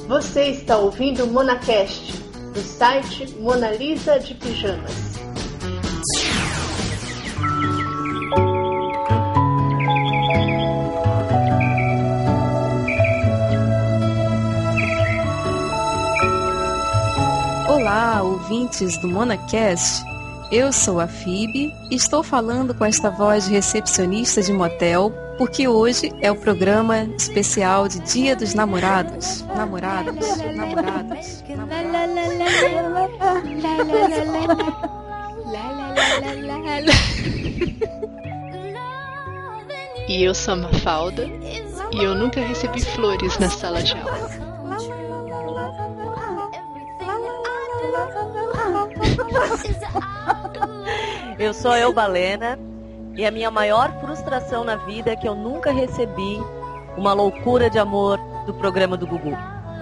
Você está ouvindo o MonaCast, do site Mona Lisa de Pijamas. Olá, ouvintes do MonaCast. Eu sou a Phoebe e estou falando com esta voz de recepcionista de motel, porque hoje é o programa especial de Dia dos Namorados. E eu sou a Mafalda e eu nunca recebi flores na sala de aula. Eu sou a Balena e a minha maior frustração na vida é que eu nunca recebi uma loucura de amor do programa do Gugu.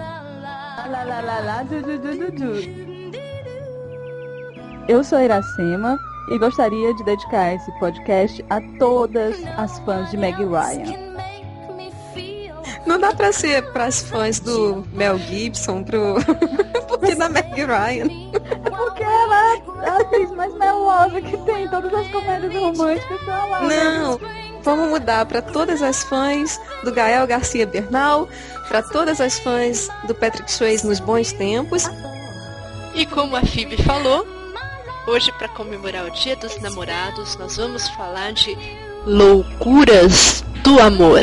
Eu sou a Iracema e gostaria de dedicar esse podcast a todas as fãs de Meg Ryan. Não dá pra ser pras fãs do Mel Gibson, porque da Meg Ryan. É porque ela é a atriz mais melosa que tem, todas as comédias românticas estão lá. Não, vamos mudar pra todas as fãs do Gael Garcia Bernal, pra todas as fãs do Patrick Swayze nos bons tempos. E como a Phoebe falou, hoje, para comemorar o Dia dos Namorados, nós vamos falar de loucuras do amor.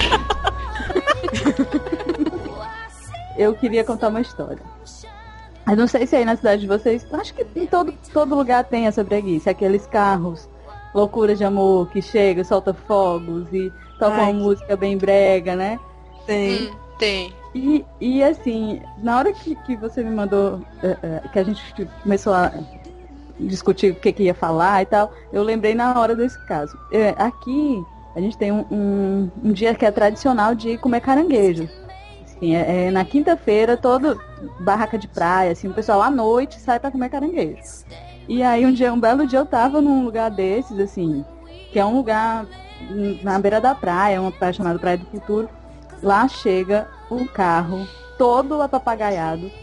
Eu queria contar uma história. Eu não sei se aí na cidade de vocês, acho que em todo lugar tem essa breguice, aqueles carros, loucuras de amor, que chega, solta fogos e toca uma música bem brega, né? Tem. E assim, na hora que você me mandou, que a gente começou a discutir o que ia falar e tal, eu lembrei na hora desse caso. Aqui a gente tem um dia que é tradicional de comer caranguejo. Assim, na quinta-feira, todo barraca de praia, assim, o pessoal à noite sai pra comer caranguejo. E aí um belo dia eu tava num lugar desses, assim, que é um lugar na beira da praia, uma praia chamada Praia do Futuro. Lá chega um carro todo apapagaiado,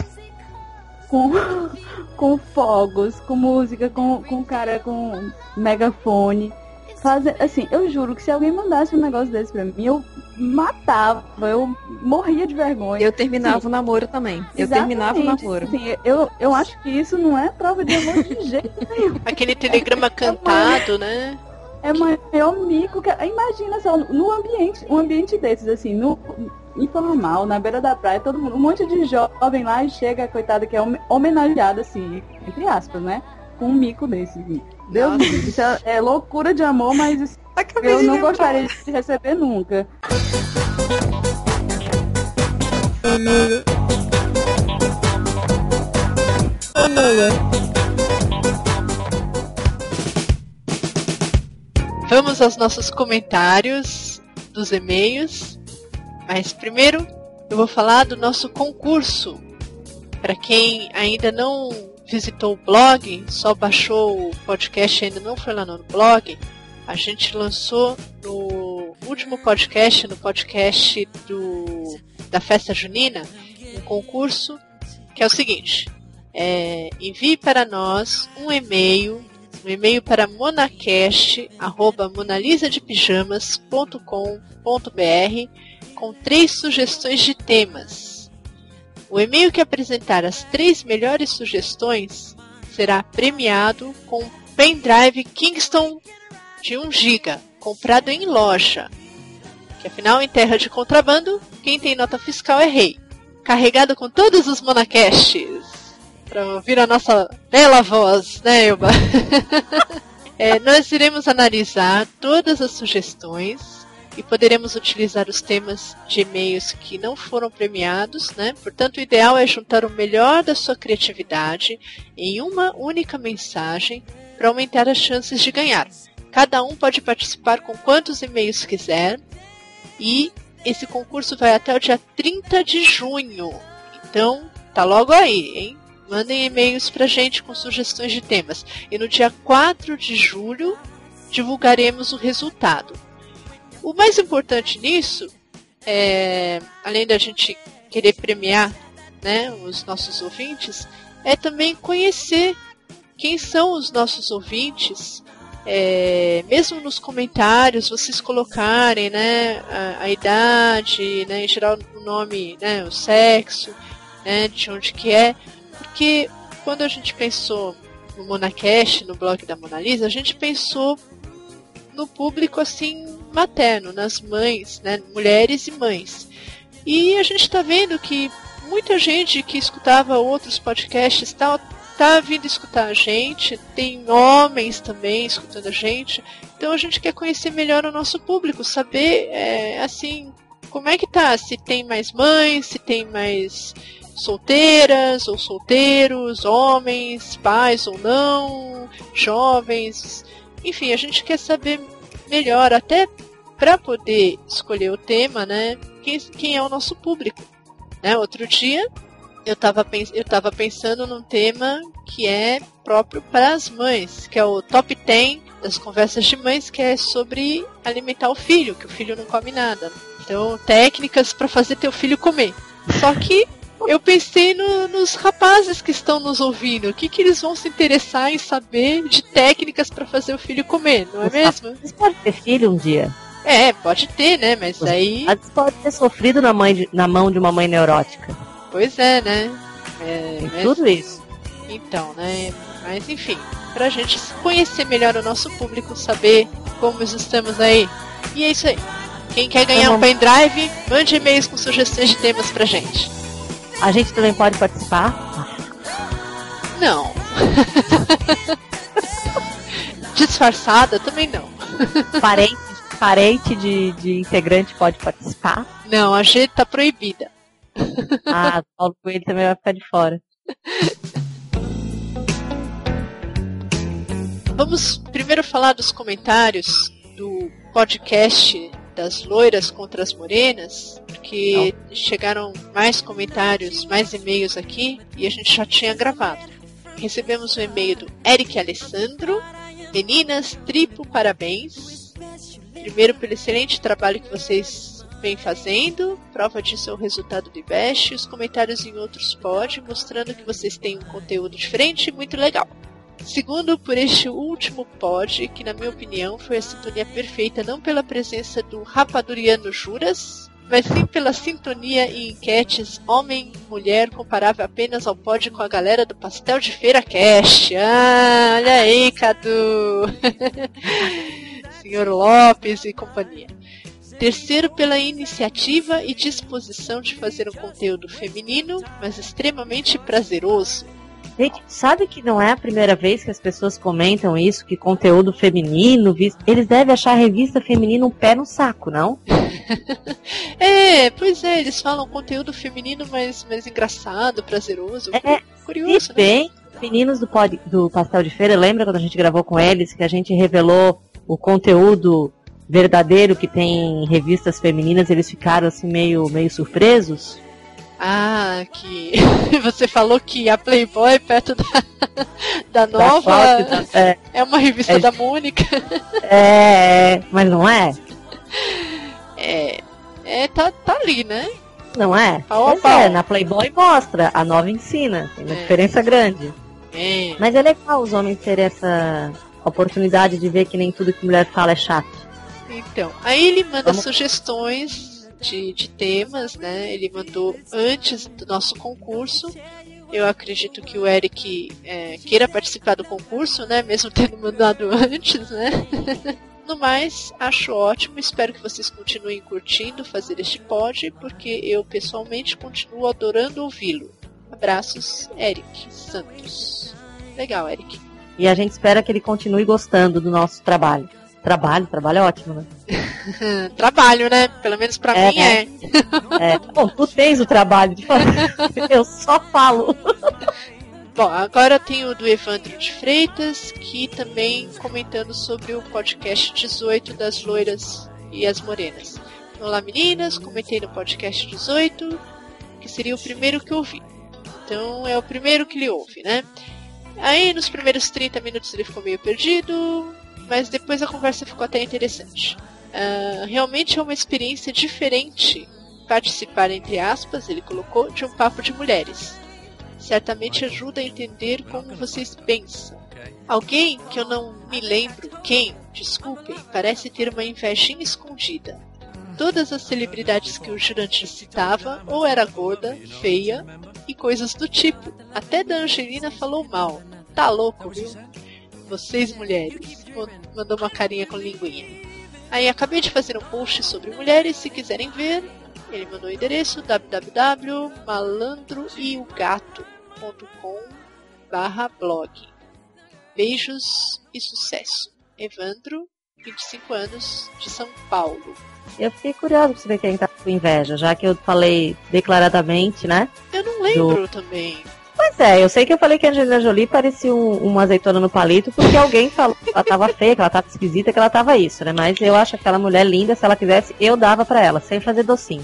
com fogos, com música, com cara com megafone. Assim, eu juro que se alguém mandasse um negócio desse pra mim, eu matava, eu morria de vergonha. Eu terminava o namoro também. Terminava o namoro. Assim, eu acho que isso não é prova de amor de jeito nenhum. Aquele telegrama cantado, né? É maior mico que... Imagina só, um ambiente desses, assim, informal, na beira da praia, todo mundo, um monte de jovem lá e chega a coitada que é homenageada, assim, entre aspas, né? Com um mico desse, assim. Deus me livre, isso é loucura de amor, mas isso eu não gostaria de receber nunca. Vamos aos nossos comentários dos e-mails, mas primeiro eu vou falar do nosso concurso. Para quem ainda não visitou o blog, só baixou o podcast e ainda não foi lá no blog, a gente lançou no último podcast, no podcast da festa junina, um concurso que é o seguinte: envie para nós um e-mail para monalisadepijamas.com.br com 3 sugestões de temas. O e-mail que apresentar as 3 melhores sugestões será premiado com um pendrive Kingston de 1 GB, comprado em loja. Que afinal, em terra de contrabando, quem tem nota fiscal é rei. Carregado com todos os monacasts. Para ouvir a nossa bela voz, né, Elba? Nós iremos analisar todas as sugestões e poderemos utilizar os temas de e-mails que não foram premiados, né? Portanto, o ideal é juntar o melhor da sua criatividade em uma única mensagem para aumentar as chances de ganhar. Cada um pode participar com quantos e-mails quiser e esse concurso vai até o dia 30 de junho. Então, tá logo aí, hein? Mandem e-mails pra gente com sugestões de temas. E no dia 4 de julho divulgaremos o resultado. O mais importante nisso, além da gente querer premiar né, os nossos ouvintes, é também conhecer quem são os nossos ouvintes. Mesmo nos comentários vocês colocarem, né, a idade, né, em geral o nome, né, o sexo, né, de onde que é, porque quando a gente pensou no Monacast, no blog da Mona Lisa, a gente pensou no público assim materno, nas mães, né, mulheres e mães, e a gente está vendo que muita gente que escutava outros podcasts tá vindo escutar a gente, tem homens também escutando a gente, então a gente quer conhecer melhor o nosso público, saber, assim, como é que tá, se tem mais mães, se tem mais solteiras ou solteiros, homens, pais ou não, jovens, enfim, a gente quer saber melhor, até para poder escolher o tema, né, quem é o nosso público, né, outro dia eu tava pensando num tema que é próprio para as mães, que é o top 10 das conversas de mães, que é sobre alimentar o filho, que o filho não come nada. Então, técnicas para fazer teu filho comer. Só que eu pensei nos rapazes que estão nos ouvindo. O que eles vão se interessar em saber de técnicas para fazer o filho comer, não é mesmo? Vocês podem ter filho um dia. Pode ter, né? Mas aí... Vocês podem ter sofrido na mão de uma mãe neurótica. Pois é, né? Tudo isso. Então, né? Mas enfim, pra gente conhecer melhor o nosso público, saber como estamos aí. E é isso aí. Quem quer ganhar um pendrive, mande e-mails com sugestões de temas pra gente. A gente também pode participar? Não. Disfarçada também não. Parente de integrante pode participar? Não, a gente tá proibida. Paulo Coelho também vai ficar de fora. Vamos primeiro falar dos comentários do podcast das loiras contra as morenas, porque chegaram mais comentários, mais e-mails aqui, e a gente já tinha gravado. Recebemos um e-mail do Eric Alessandro. Meninas, triplo parabéns. Primeiro pelo excelente trabalho que vocês vem fazendo, prova disso é o resultado do IBEST, os comentários em outros pod, mostrando que vocês têm um conteúdo diferente e muito legal. Segundo, por este último pod, que na minha opinião foi a sintonia perfeita, não pela presença do Rapaduriano Juras, mas sim pela sintonia em enquetes homem-mulher comparável apenas ao pod com a galera do Pastel de Feira Cast. Olha aí, Cadu! Senhor Lopes e companhia. Terceiro, pela iniciativa e disposição de fazer um conteúdo feminino, mas extremamente prazeroso. Gente, sabe que não é a primeira vez que as pessoas comentam isso, que conteúdo feminino, eles devem achar a revista feminina um pé no saco, não? Pois é, eles falam conteúdo feminino, mas engraçado, prazeroso, curioso, né? Bem, meninos do Pastel de Feira, lembra quando a gente gravou com eles, que a gente revelou o conteúdo verdadeiro que tem em revistas femininas, eles ficaram assim meio surpresos? Que você falou que a Playboy perto da nova é uma revista da Mônica. Mas não é? Tá ali, né? Não é? Na Playboy mostra, a nova ensina, tem uma diferença grande. Mas é legal os homens terem essa oportunidade de ver que nem tudo que mulher fala é chato. Então, aí ele manda sugestões de temas, né? Ele mandou antes do nosso concurso. Eu acredito que o Eric queira participar do concurso, né? Mesmo tendo mandado antes, né? No mais, acho ótimo. Espero que vocês continuem curtindo fazer este pod, porque eu pessoalmente continuo adorando ouvi-lo. Abraços, Eric Santos. Legal, Eric. E a gente espera que ele continue gostando do nosso trabalho. Trabalho é ótimo, né? Trabalho, né? Pelo menos pra mim é. Bom, tu tens o trabalho de fazer. Eu só falo. Bom, agora tem o do Evandro de Freitas, que também comentando sobre o podcast 18 das loiras e as morenas. Olá, meninas, comentei no podcast 18, que seria o primeiro que eu ouvi. Então é o primeiro que ele ouve, né? Aí nos primeiros 30 minutos ele ficou meio perdido, mas depois a conversa ficou até interessante. Realmente é uma experiência diferente participar, entre aspas, ele colocou, de um papo de mulheres. Certamente ajuda a entender como vocês pensam. Alguém que eu não me lembro quem, desculpem, parece ter uma invejinha escondida. Todas as celebridades que o Jurandir citava ou era gorda, feia e coisas do tipo. Até da Angelina falou mal. Tá louco, viu? Vocês mulheres. Mandou uma carinha com linguinha. Aí acabei de fazer um post sobre mulheres, se quiserem ver. Ele mandou o endereço www.malandroeogato.com/blog. Beijos e sucesso. Evandro, 25 anos, de São Paulo. Eu fiquei curiosa pra saber quem tá com inveja, já que eu falei declaradamente, né? Eu não lembro também. Pois é, eu sei que eu falei que a Angelina Jolie parecia uma azeitona no palito, porque alguém falou que ela tava feia, que ela tava esquisita, que ela tava isso, né? Mas eu acho aquela mulher linda, se ela quisesse, eu dava pra ela, sem fazer docinho.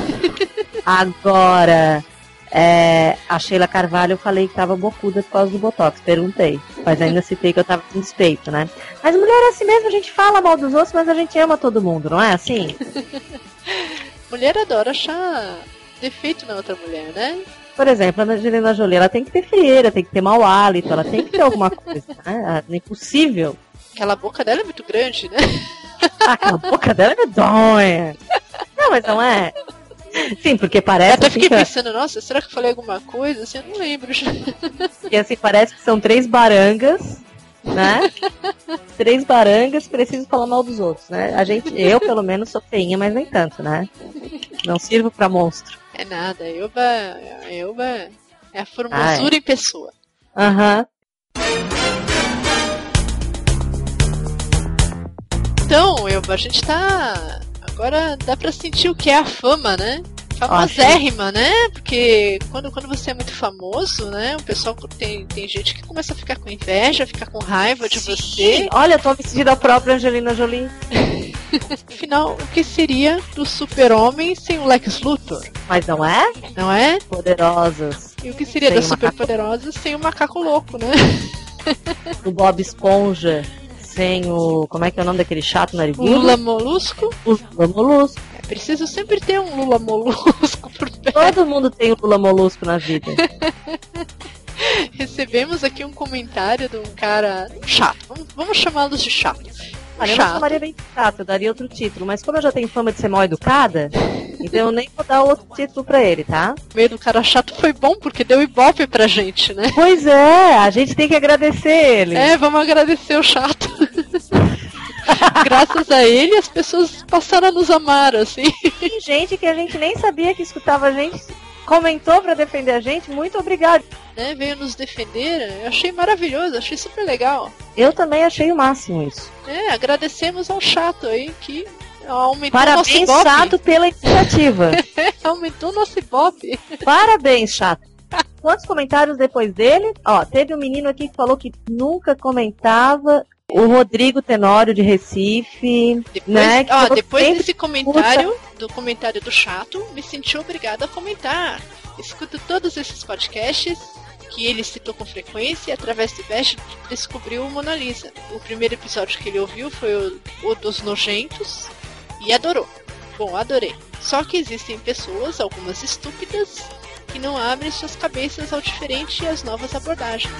Agora, a Sheila Carvalho eu falei que tava bocuda por causa do Botox, perguntei. Mas ainda citei que eu tava com despeito, né? Mas mulher é assim mesmo, a gente fala mal dos outros, mas a gente ama todo mundo, não é assim? Mulher adora achar defeito na outra mulher, né? Por exemplo, a Angelina Jolie, ela tem que ter feira, tem que ter mau hálito, ela tem que ter alguma coisa, né? É impossível. Aquela boca dela é muito grande, né? Aquela boca dela é medonha. Não, mas não é... Sim, porque parece... Eu até fiquei assim, pensando, nossa, será que eu falei alguma coisa? Assim, eu não lembro. Porque assim, parece que são 3 barangas, né? 3 barangas precisam falar mal dos outros, né? Eu, pelo menos, sou feinha, mas nem tanto, né? Não sirvo pra monstro. É nada, Elba é a formosura em pessoa. Aham. Então, Elba, a gente tá... Agora dá pra sentir o que é a fama, né? Famosérrima, né? Porque quando você é muito famoso, né? O pessoal tem gente que começa a ficar com inveja, ficar com raiva de você. Olha, eu tô me sentindo a própria Angelina Jolie. Afinal, o que seria do Super-Homem sem o Lex Luthor? Mas não é? Não é? Poderosos. E o que seria Sem das o macaco. Superpoderosas sem o Macaco Louco, né? Do Bob Esponja sem o... Como é que é o nome daquele chato O narigudo? Lula Molusco. O Lula Molusco. É preciso sempre ter um Lula Molusco por perto. Todo mundo tem o Lula Molusco na vida. Recebemos aqui um comentário de um cara chato. Vamos chamá-los de chato. Olha, eu não chamaria bem de chato, eu daria outro título. Mas como eu já tenho fama de ser mal educada, então eu nem vou dar outro título pra ele, tá? O meio do cara chato foi bom, porque deu ibope pra gente, né? Pois é, a gente tem que agradecer ele. É, vamos agradecer o chato. Graças a ele, as pessoas passaram a nos amar, assim. Tem gente que a gente nem sabia que escutava a gente, comentou pra defender a gente, muito obrigado. Né, veio nos defender, eu achei maravilhoso, achei super legal. Eu também achei o máximo isso. Agradecemos ao chato aí que aumentou Parabéns, nosso ibope. chato, pela iniciativa. Aumentou nosso ibope. Parabéns, chato. Quantos comentários depois dele? Ó, teve um menino aqui que falou que nunca comentava. O Rodrigo Tenório de Recife, Depois, né? Depois desse comentário, do comentário do chato, me senti obrigada a comentar. Escuto todos esses podcasts que ele citou com frequência e através do Best descobriu o Mona Lisa. O primeiro episódio que ele ouviu foi o dos nojentos e adorou. Bom, adorei. Só que existem pessoas, algumas estúpidas, que não abrem suas cabeças ao diferente e às novas abordagens.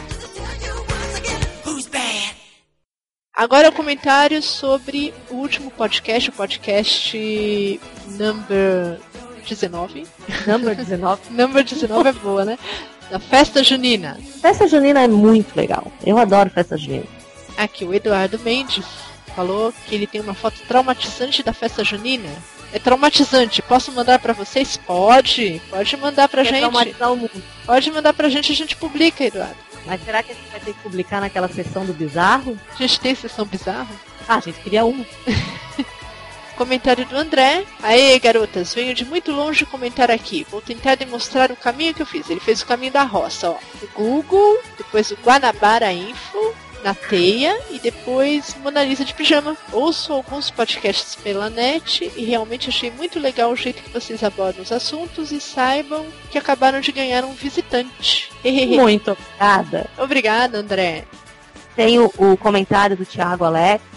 Agora o comentário sobre o último podcast, o podcast number 19. Number 19. Number 19 é boa, né? Da festa junina. Festa junina é muito legal. Eu adoro festa junina. Aqui, o Eduardo Mendes falou que ele tem uma foto traumatizante da festa junina. É traumatizante. Posso mandar pra vocês? Pode mandar pra gente. Traumatizar o mundo. Pode mandar pra gente, a gente publica, Eduardo. Mas será que a gente vai ter que publicar naquela sessão do bizarro? A gente tem sessão bizarro? Ah, a gente queria uma. Comentário do André. Aê, garotas, venho de muito longe comentar aqui. Vou tentar demonstrar o caminho que eu fiz. Ele fez o caminho da roça, ó. O Google, depois o Guanabara Info, na teia e depois Mona Lisa de pijama. Ouço alguns podcasts pela net e realmente achei muito legal o jeito que vocês abordam os assuntos e saibam que acabaram de ganhar um visitante. Muito obrigada. Obrigada, André. Tem o comentário do Thiago Alex,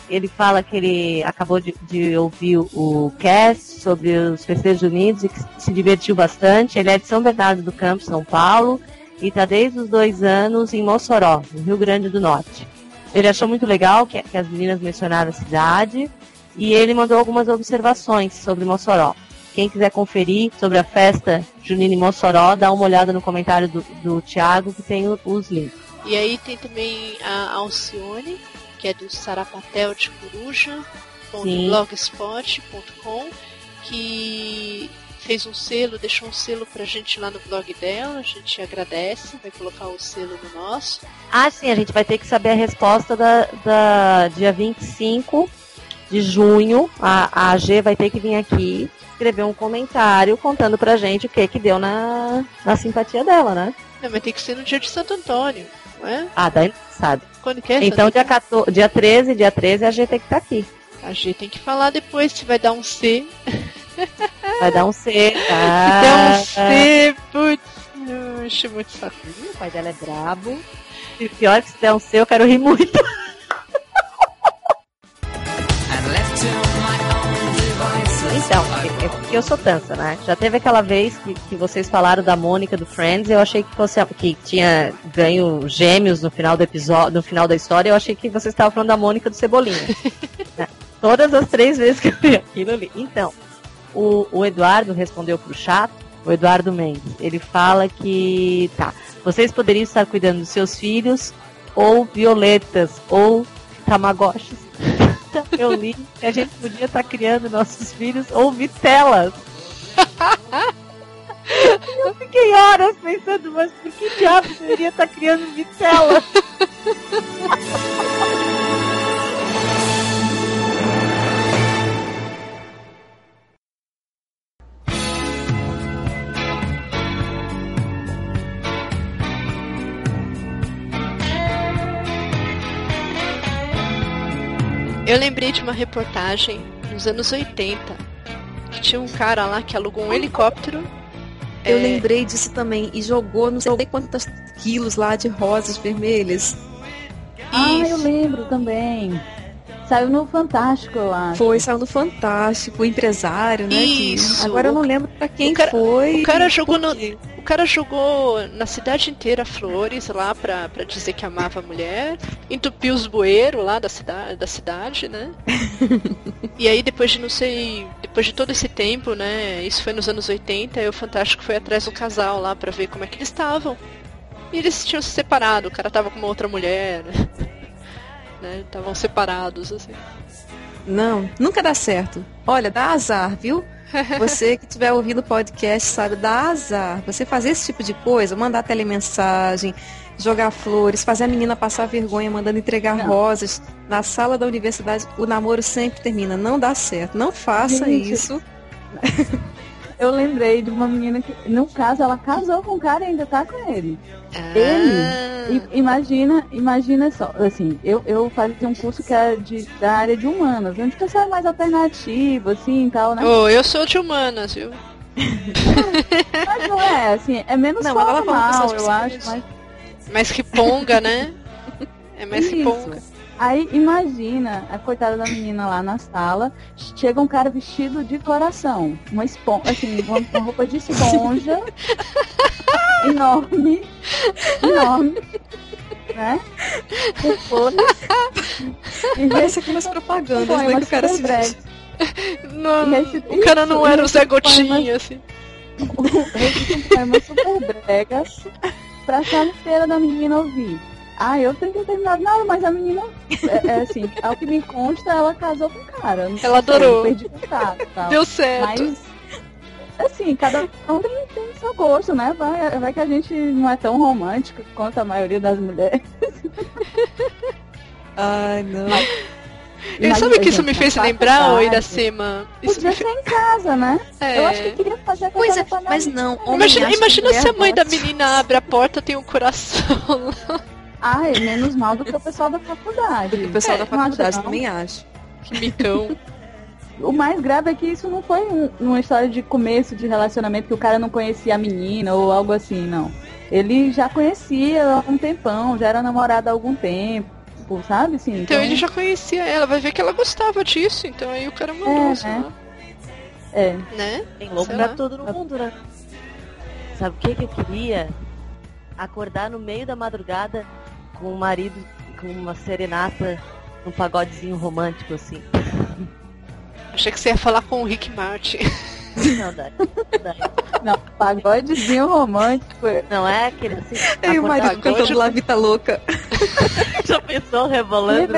ele fala que ele acabou de ouvir o cast sobre os festejos unidos e que se divertiu bastante. Ele é de São Bernardo do Campo, São Paulo, e está desde os 2 anos em Mossoró, no Rio Grande do Norte. Ele achou muito legal que as meninas mencionaram a cidade e ele mandou algumas observações sobre Mossoró. Quem quiser conferir sobre a festa junina em Mossoró, dá uma olhada no comentário do Thiago, que tem os links. E aí tem também a Alcione, que é do Sarapatel de Coruja, blogspot.com, que fez um selo, deixou um selo pra gente lá no blog dela, a gente agradece, vai colocar o selo no nosso. Ah, sim, a gente vai ter que saber a resposta da dia 25 de junho, a AG vai ter que vir aqui escrever um comentário contando pra gente o que deu na simpatia dela, né? Não, mas tem que ser no dia de Santo Antônio, não é? Ah, daí não sabe. Quando que é? Então dia 13 a G tem que estar aqui. A G tem que falar depois se vai dar um C. Vai dar um C, tá? Se der um C, putz, eu encho muito saco. O pai dela é brabo. E pior que se der um C, eu quero rir muito. Então, é porque eu sou tansa, né? Já teve aquela vez que vocês falaram da Mônica do Friends, eu achei que tinha ganho gêmeos no final do episódio, no final da história, eu achei que vocês estavam falando da Mônica do Cebolinha. Né? Todas as 3 vezes que eu vi aquilo ali. Então, o Eduardo respondeu pro chat, o Eduardo Mendes, ele fala que, vocês poderiam estar cuidando dos seus filhos, ou violetas, ou tamagotchis. Eu li que a gente podia estar criando nossos filhos ou vitelas. Eu fiquei horas pensando, mas por que diabo deveria estar criando vitelas? Eu lembrei de uma reportagem nos anos 80, que tinha um cara lá que alugou um helicóptero. Eu lembrei disso também, e jogou não sei quantos quilos lá de rosas vermelhas. Eu lembro também. Saiu no Fantástico, eu acho. Saiu no Fantástico, o empresário, né? Isso. Agora eu não lembro pra quem foi. O cara jogou na cidade inteira flores lá pra dizer que amava a mulher. Entupiu os bueiros lá da cidade, né? E aí depois de todo esse tempo, né? Isso foi nos anos 80, e o Fantástico foi atrás do casal lá pra ver como é que eles estavam. E eles tinham se separado, o cara tava com uma outra mulher, né? Estavam separados, assim. Não, nunca dá certo. Olha, dá azar, viu? Você que estiver ouvindo o podcast sabe, dá azar. Você fazer esse tipo de coisa, mandar telemensagem, jogar flores, fazer a menina passar vergonha mandando entregar rosas na sala da universidade, o namoro sempre termina. Não dá certo. Não faça isso. Eu lembrei de uma menina que, no caso, ela casou com um cara e ainda tá com ele. Ele, imagina só, assim, eu fazia um curso que era da área de humanas, onde o pessoal é mais alternativo, assim, e tal, né? Eu sou de humanas, viu? Mas não é, assim, é menos formal, eu acho, mas... Mais riponga, né? É mais riponga. Aí, imagina a coitada da menina lá na sala, chega um cara vestido de coração, uma roupa de esponja, enorme, né? Parece aquelas propagandas, né, que o cara se veste. O cara não era o Zé Gotinha, assim. Um poema super brega pra sala inteira da menina ouvir. Eu tenho que terminar nada, mas a menina, assim, ao que me consta, ela casou com o cara. Ela adorou. Perdi contato, tal. Deu certo. Mas, assim, cada um tem seu gosto, né? Vai que a gente não é tão romântico quanto a maioria das mulheres. Ai, não. Sabe o que isso me fez lembrar, ô Iracema? Podia ser em casa, né? Eu acho que queria fazer coisa mas não. Imagina se a mãe da menina abre a porta e tem um coração lá. Menos mal do que o pessoal da faculdade. O pessoal da faculdade também acha. Que micão. O mais grave é que isso não foi uma história de começo de relacionamento que o cara não conhecia a menina ou algo assim, não. Ele já conhecia há um tempão, já era namorado há algum tempo. tipo, sabe? Assim, Então ele já conhecia ela, vai ver que ela gostava disso, então aí o cara mandou, sei lá. Né? Tem louco pra tudo no mundo, né? Sabe o que eu queria? Acordar no meio da madrugada com o marido, com uma serenata, um pagodezinho romântico, assim. Achei que você ia falar com o Rick Martin. Não, dá. Não, pagodezinho romântico. Não é aquele assim. E o marido cantando La Vita Louca. Já pensou rebolando?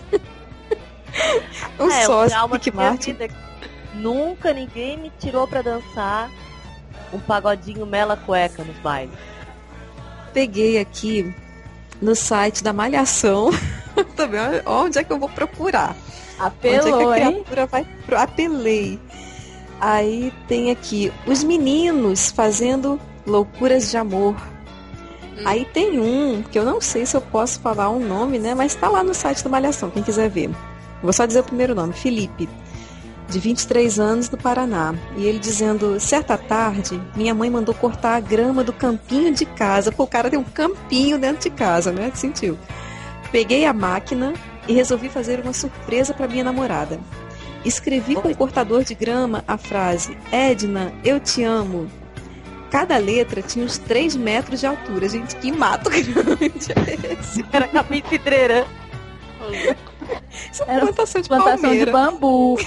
O sócio Rick Martin. Nunca ninguém me tirou pra dançar um pagodinho mela cueca nos bailes. Peguei aqui no site da Malhação. Também, onde é que eu vou procurar? Apelou, onde é que a hein? criatura vai apelei. Aí tem aqui os meninos fazendo loucuras de amor. Aí tem um que eu não sei se eu posso falar um nome, né? Mas tá lá no site da Malhação, quem quiser ver. Vou só dizer o primeiro nome, Felipe, de 23 anos, do Paraná. E ele dizendo: certa tarde, minha mãe mandou cortar a grama do campinho de casa. Pô, o cara tem um campinho dentro de casa, né? Que sentiu. Peguei a máquina e resolvi fazer uma surpresa para minha namorada. Escrevi com o cortador de grama a frase: Edna, eu te amo. Cada letra tinha uns 3 metros de altura. Gente, que mato grande é esse? Era capim de cidreira. Isso é Era plantação de plantação palmeira. de bambu.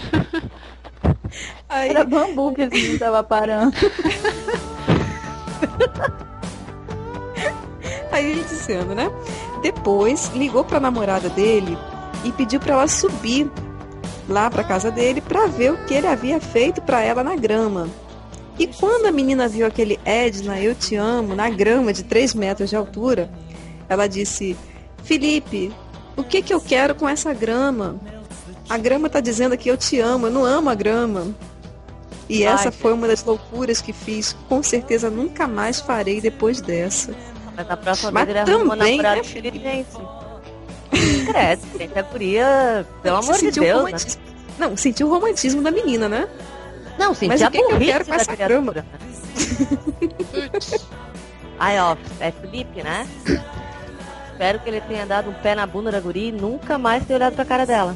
Aí, Era bambu que eles não estavam parando. aí ele dizendo, né? Depois ligou pra namorada dele e pediu pra ela subir lá pra casa dele pra ver o que ele havia feito pra ela na grama. E quando a menina viu aquele Edna, eu te amo, na grama de 3 metros de altura, ela disse: Felipe, o que eu quero com essa grama? A grama tá dizendo que eu te amo, eu não amo a grama. E essa foi uma das loucuras que fiz. Com certeza nunca mais farei depois dessa. Mas na próxima Mas vez ele arruma uma também, namorada né, inteligente. Cresce, gente, a guria, pelo amor de sentiu Deus, o né? romantismo. Não, sentiu o romantismo da menina, né? Não, senti Mas a o que eu burrice quero com da essa criatura. Aí, ó, é Felipe, né? Espero que ele tenha dado um pé na bunda da guria e nunca mais tenha olhado pra cara dela.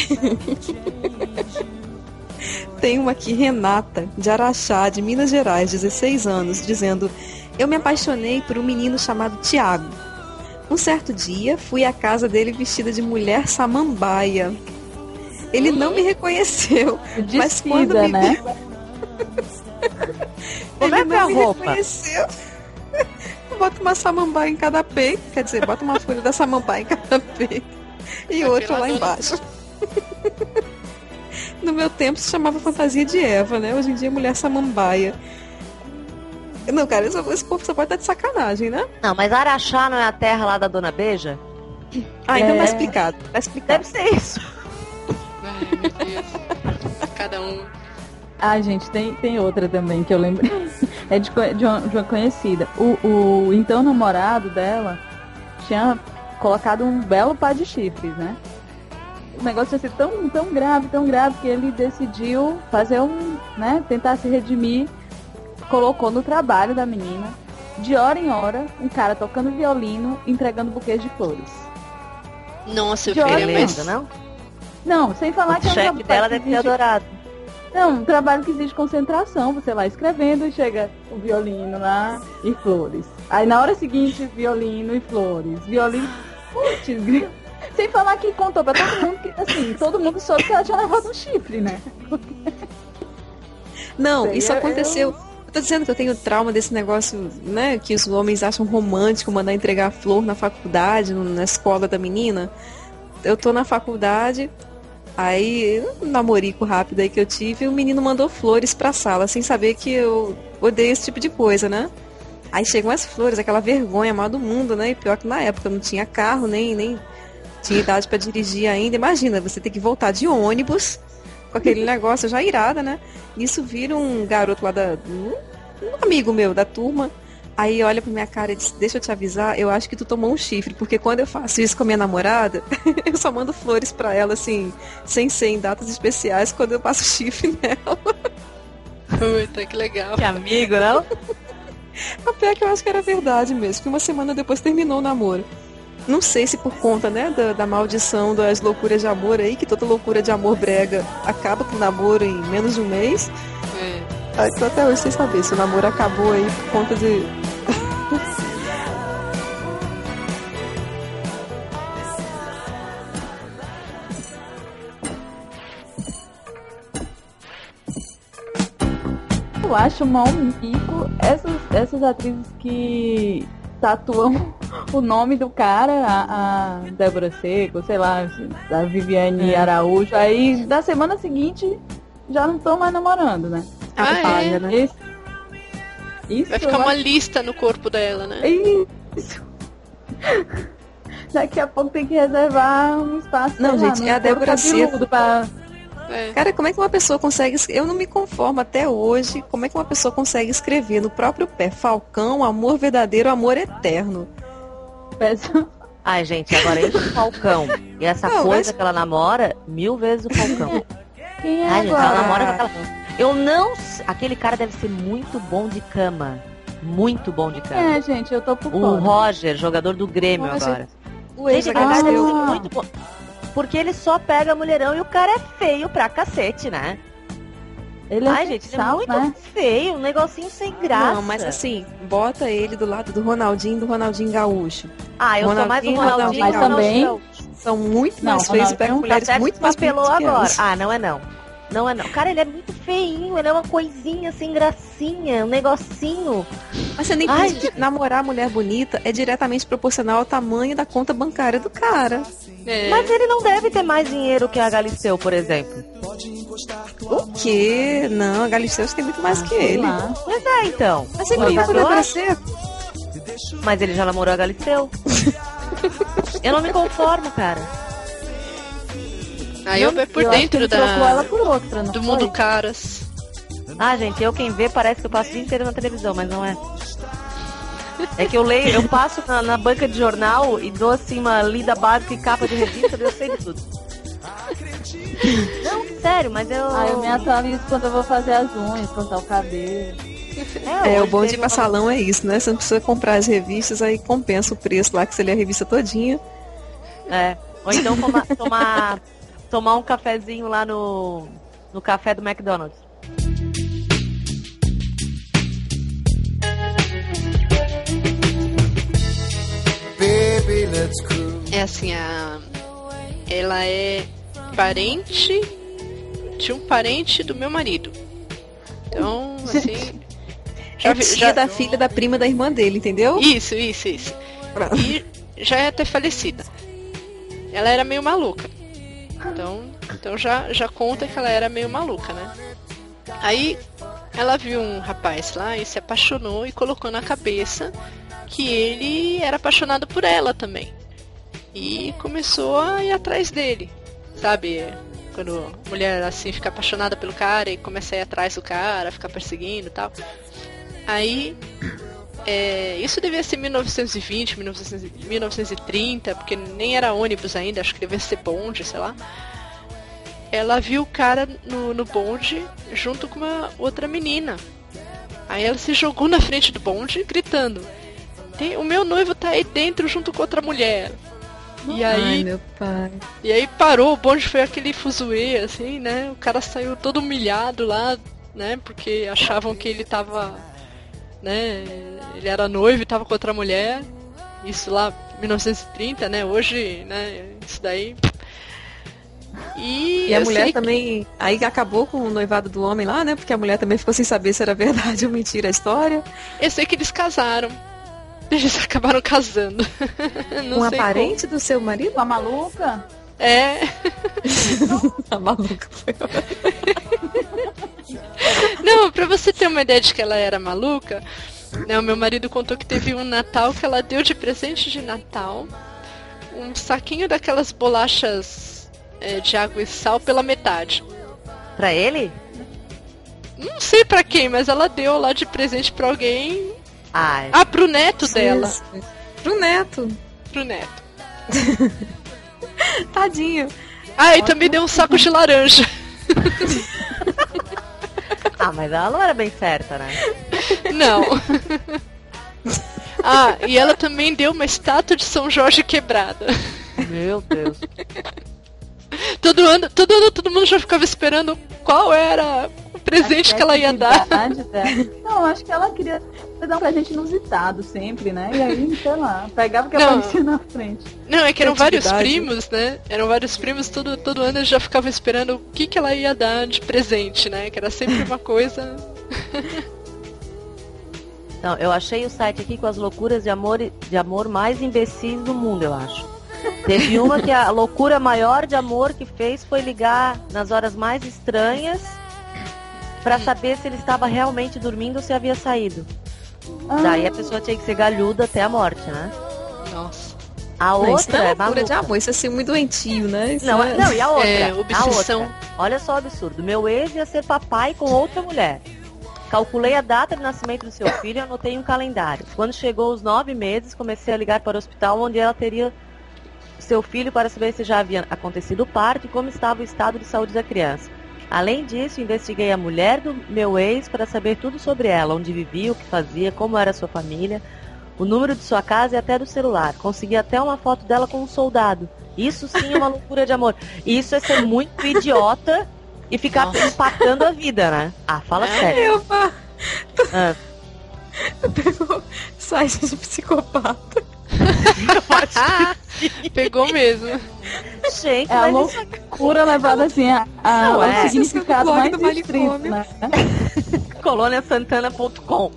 Tem uma aqui, Renata, de Araxá, de Minas Gerais, 16 anos, dizendo: eu me apaixonei por um menino chamado Tiago. Um certo dia, fui à casa dele vestida de mulher samambaia. Ele não me reconheceu, mas quando me né? viu... Como é que é a roupa? Reconheceu. Bota uma samambaia em cada peito, quer dizer, bota uma folha da samambaia em cada peito e outra lá embaixo. No meu tempo se chamava fantasia de Eva, né? Hoje em dia é mulher samambaia. Não, cara, esse povo só pode estar de sacanagem, né? Não, mas Araxá não é a terra lá da Dona Beija? Ainda mais explicado. Tá explicado. Deve ser isso. Ai, meu Deus. Cada um. Ah, gente, tem outra também que eu lembrei. É de uma conhecida. O então namorado dela tinha colocado um belo par de chifres, né? O negócio ia ser tão grave, que ele decidiu fazer tentar se redimir. Colocou no trabalho da menina, de hora em hora, um cara tocando violino, entregando buquês de flores. Nossa, eu De queria olho, mais. não? Não, sem falar O que é um chefe trabalho dela que deve ter exige- adorado. Não, um trabalho que exige concentração. Você vai escrevendo e chega o violino lá e flores. Aí na hora seguinte, violino e flores. Violino. Putz, grilo. Sem falar que contou pra todo mundo que, assim, todo mundo soube que ela tinha levado um chifre, né? Não, Sei, isso aconteceu. Eu tô dizendo que eu tenho trauma desse negócio, né? Que os homens acham romântico mandar entregar flor na faculdade, na escola da menina. Eu tô na faculdade, aí, um namorico rápido aí que eu tive, o menino mandou flores pra sala, sem saber que eu odeio esse tipo de coisa, né? Aí chegam as flores, aquela vergonha maior do mundo, né? E pior que na época eu não tinha carro, nem tinha idade pra dirigir ainda. Imagina, você ter que voltar de ônibus com aquele negócio já irada, né? Isso vira um garoto lá um amigo meu da turma. Aí olha pra minha cara e diz: deixa eu te avisar, eu acho que tu tomou um chifre, porque quando eu faço isso com a minha namorada, eu só mando flores pra ela, assim, sem ser em datas especiais, quando eu passo chifre nela. Puta, que legal. Que amigo, não? Até que eu acho que era verdade mesmo, que uma semana depois terminou o namoro. Não sei se por conta, né, da maldição das loucuras de amor aí, que toda loucura de amor brega acaba com o namoro em menos de um mês. Aí tô até hoje sem saber se o namoro acabou aí por conta de... Eu acho mal mico essas atrizes que tatuam o nome do cara, a Débora Seco, sei lá, a Viviane Araújo, aí da semana seguinte já não estão mais namorando, né? É? Né? Isso Vai ficar uma lista no corpo dela, né? Isso. Daqui a pouco tem que reservar um espaço. Não, gente, é a Débora Seco. Pra... Cara, como é que uma pessoa consegue... Eu não me conformo até hoje. Como é que uma pessoa consegue escrever no próprio pé Falcão, amor verdadeiro, amor eterno? Ai, gente, agora esse Falcão e essa coisa que ela namora, 1000 vezes o Falcão. Quem é Ai, gente, agora? ela namora com aquela... Eu não... Aquele cara deve ser muito bom de cama. Muito bom de cama. É, gente, eu tô por fora. O Roger, jogador do Grêmio agora. Gente, aquele cara deve ser muito bom. Porque ele só pega mulherão e o cara é feio pra cacete, né? Ele Ai, gente, ele é muito feio, um negocinho sem graça. Não, mas assim, bota ele do lado do Ronaldinho Gaúcho. Ah, eu sou mais um Ronaldinho, mas também são muito mais feios e pegam mulheres muito mais pelou agora. Ah, não é não. Não é não. Cara, ele é muito feinho, ele é uma coisinha sem gracinha, um negocinho. Mas você nem pensa que namorar mulher bonita é diretamente proporcional ao tamanho da conta bancária do cara. Mas ele não deve ter mais dinheiro que a Galisteu, por exemplo. O quê? Não, a Galisteu tem muito mais que ele. Mas é, então. Mas você queria poder aparecer? Mas ele já namorou a Galisteu. Eu não me conformo, cara. Aí eu por dentro ela por outra, do mundo caras. Ah, gente, quem vê parece que eu passo o dia inteiro na televisão, mas não é. É que eu passo na banca de jornal e dou assim uma lida básica e capa de revista, eu sei de tudo. Não, sério, mas eu... eu me atualizo quando eu vou fazer as unhas, cortar o cabelo. O bom de ir pra salão é isso, né? Você não precisa comprar as revistas, aí compensa o preço lá que você lê a revista todinha. Ou então tomar um cafezinho lá no café do McDonald's. É assim, ela é parente de um parente do meu marido. Então, assim... tia da filha da prima da irmã dele, entendeu? Isso. E já é até falecida. Ela era meio maluca. Então já conta que ela era meio maluca, né? Aí ela viu um rapaz lá e se apaixonou e colocou na cabeça que ele era apaixonado por ela também. E começou a ir atrás dele, sabe? Quando a mulher assim fica apaixonada pelo cara e começa a ir atrás do cara, fica perseguindo e tal. Aí, isso devia ser 1920, 1930, porque nem era ônibus ainda, acho que devia ser bonde, sei lá. Ela viu o cara no bonde junto com uma outra menina. Aí ela se jogou na frente do bonde gritando: o meu noivo tá aí dentro junto com outra mulher. E aí, ai, meu pai. E aí parou, o bonde foi aquele fuzuê, assim, né? O cara saiu todo humilhado lá, né? Porque achavam que ele tava, né? Ele era noivo e tava com outra mulher. Isso lá, 1930, né? Hoje, né? Isso daí... E a mulher também, aí acabou com o noivado do homem lá, né? Porque a mulher também ficou sem saber se era verdade ou mentira a história. Eu sei que eles casaram. Eles acabaram casando. Não uma sei parente como. Do seu marido? Uma maluca? É. A maluca foi. Não, pra você ter uma ideia de que ela era maluca, né, o meu marido contou que teve um Natal que ela deu de presente de Natal um saquinho daquelas bolachas de água e sal pela metade. Pra ele? Não sei pra quem, mas ela deu lá de presente pra alguém. Ai. Ah, pro neto dela. Pro neto. Pro neto. Tadinho. Ah, e também deu um saco de laranja. Ah, mas ela não era bem certa, né? Não. Ah, e ela também deu uma estátua de São Jorge quebrada. Meu Deus. Todo ano, todo mundo já ficava esperando qual era o presente que ela ia dar. Não, acho que ela queria dar um presente inusitado sempre, né? E aí, sei lá, pegava o que aparecia na frente. Não, é que eram vários primos, né? Eram vários primos, todo ano eles já ficavam esperando o que ela ia dar de presente, né? Que era sempre uma coisa... Não, eu achei o site aqui com as loucuras de amor mais imbecis do mundo, eu acho. Teve uma que a loucura maior de amor que fez foi ligar nas horas mais estranhas pra saber se ele estava realmente dormindo ou se havia saído. Daí a pessoa tinha que ser galhuda até a morte, né? Nossa. A outra isso não é loucura maluca. de amor, isso é assim muito doentio, né? Isso Não, e a outra? Obsessão. A outra. Olha só o absurdo. Meu ex ia ser papai com outra mulher. Calculei a data de nascimento do seu filho e anotei em um calendário. Quando chegou os 9 meses, comecei a ligar para o hospital onde ela teria seu filho para saber se já havia acontecido o parto e como estava o estado de saúde da criança. Além disso, investiguei a mulher do meu ex para saber tudo sobre ela, onde vivia, o que fazia, como era a sua família, o número de sua casa e até do celular. Consegui até uma foto dela com um soldado. Isso sim é uma loucura de amor. Isso é ser muito idiota e ficar empatando a vida, né? Ah, fala sério. Pegou site de psicopata. Pegou mesmo. Gente, É a mas isso loucura levada assim Não, ao significado mais do Vale estrito, Come. né? coloniasantana.com.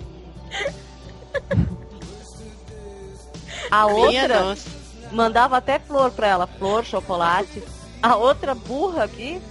A Minha outra nossa. mandava até flor pra ela, flor, chocolate. A outra burra aqui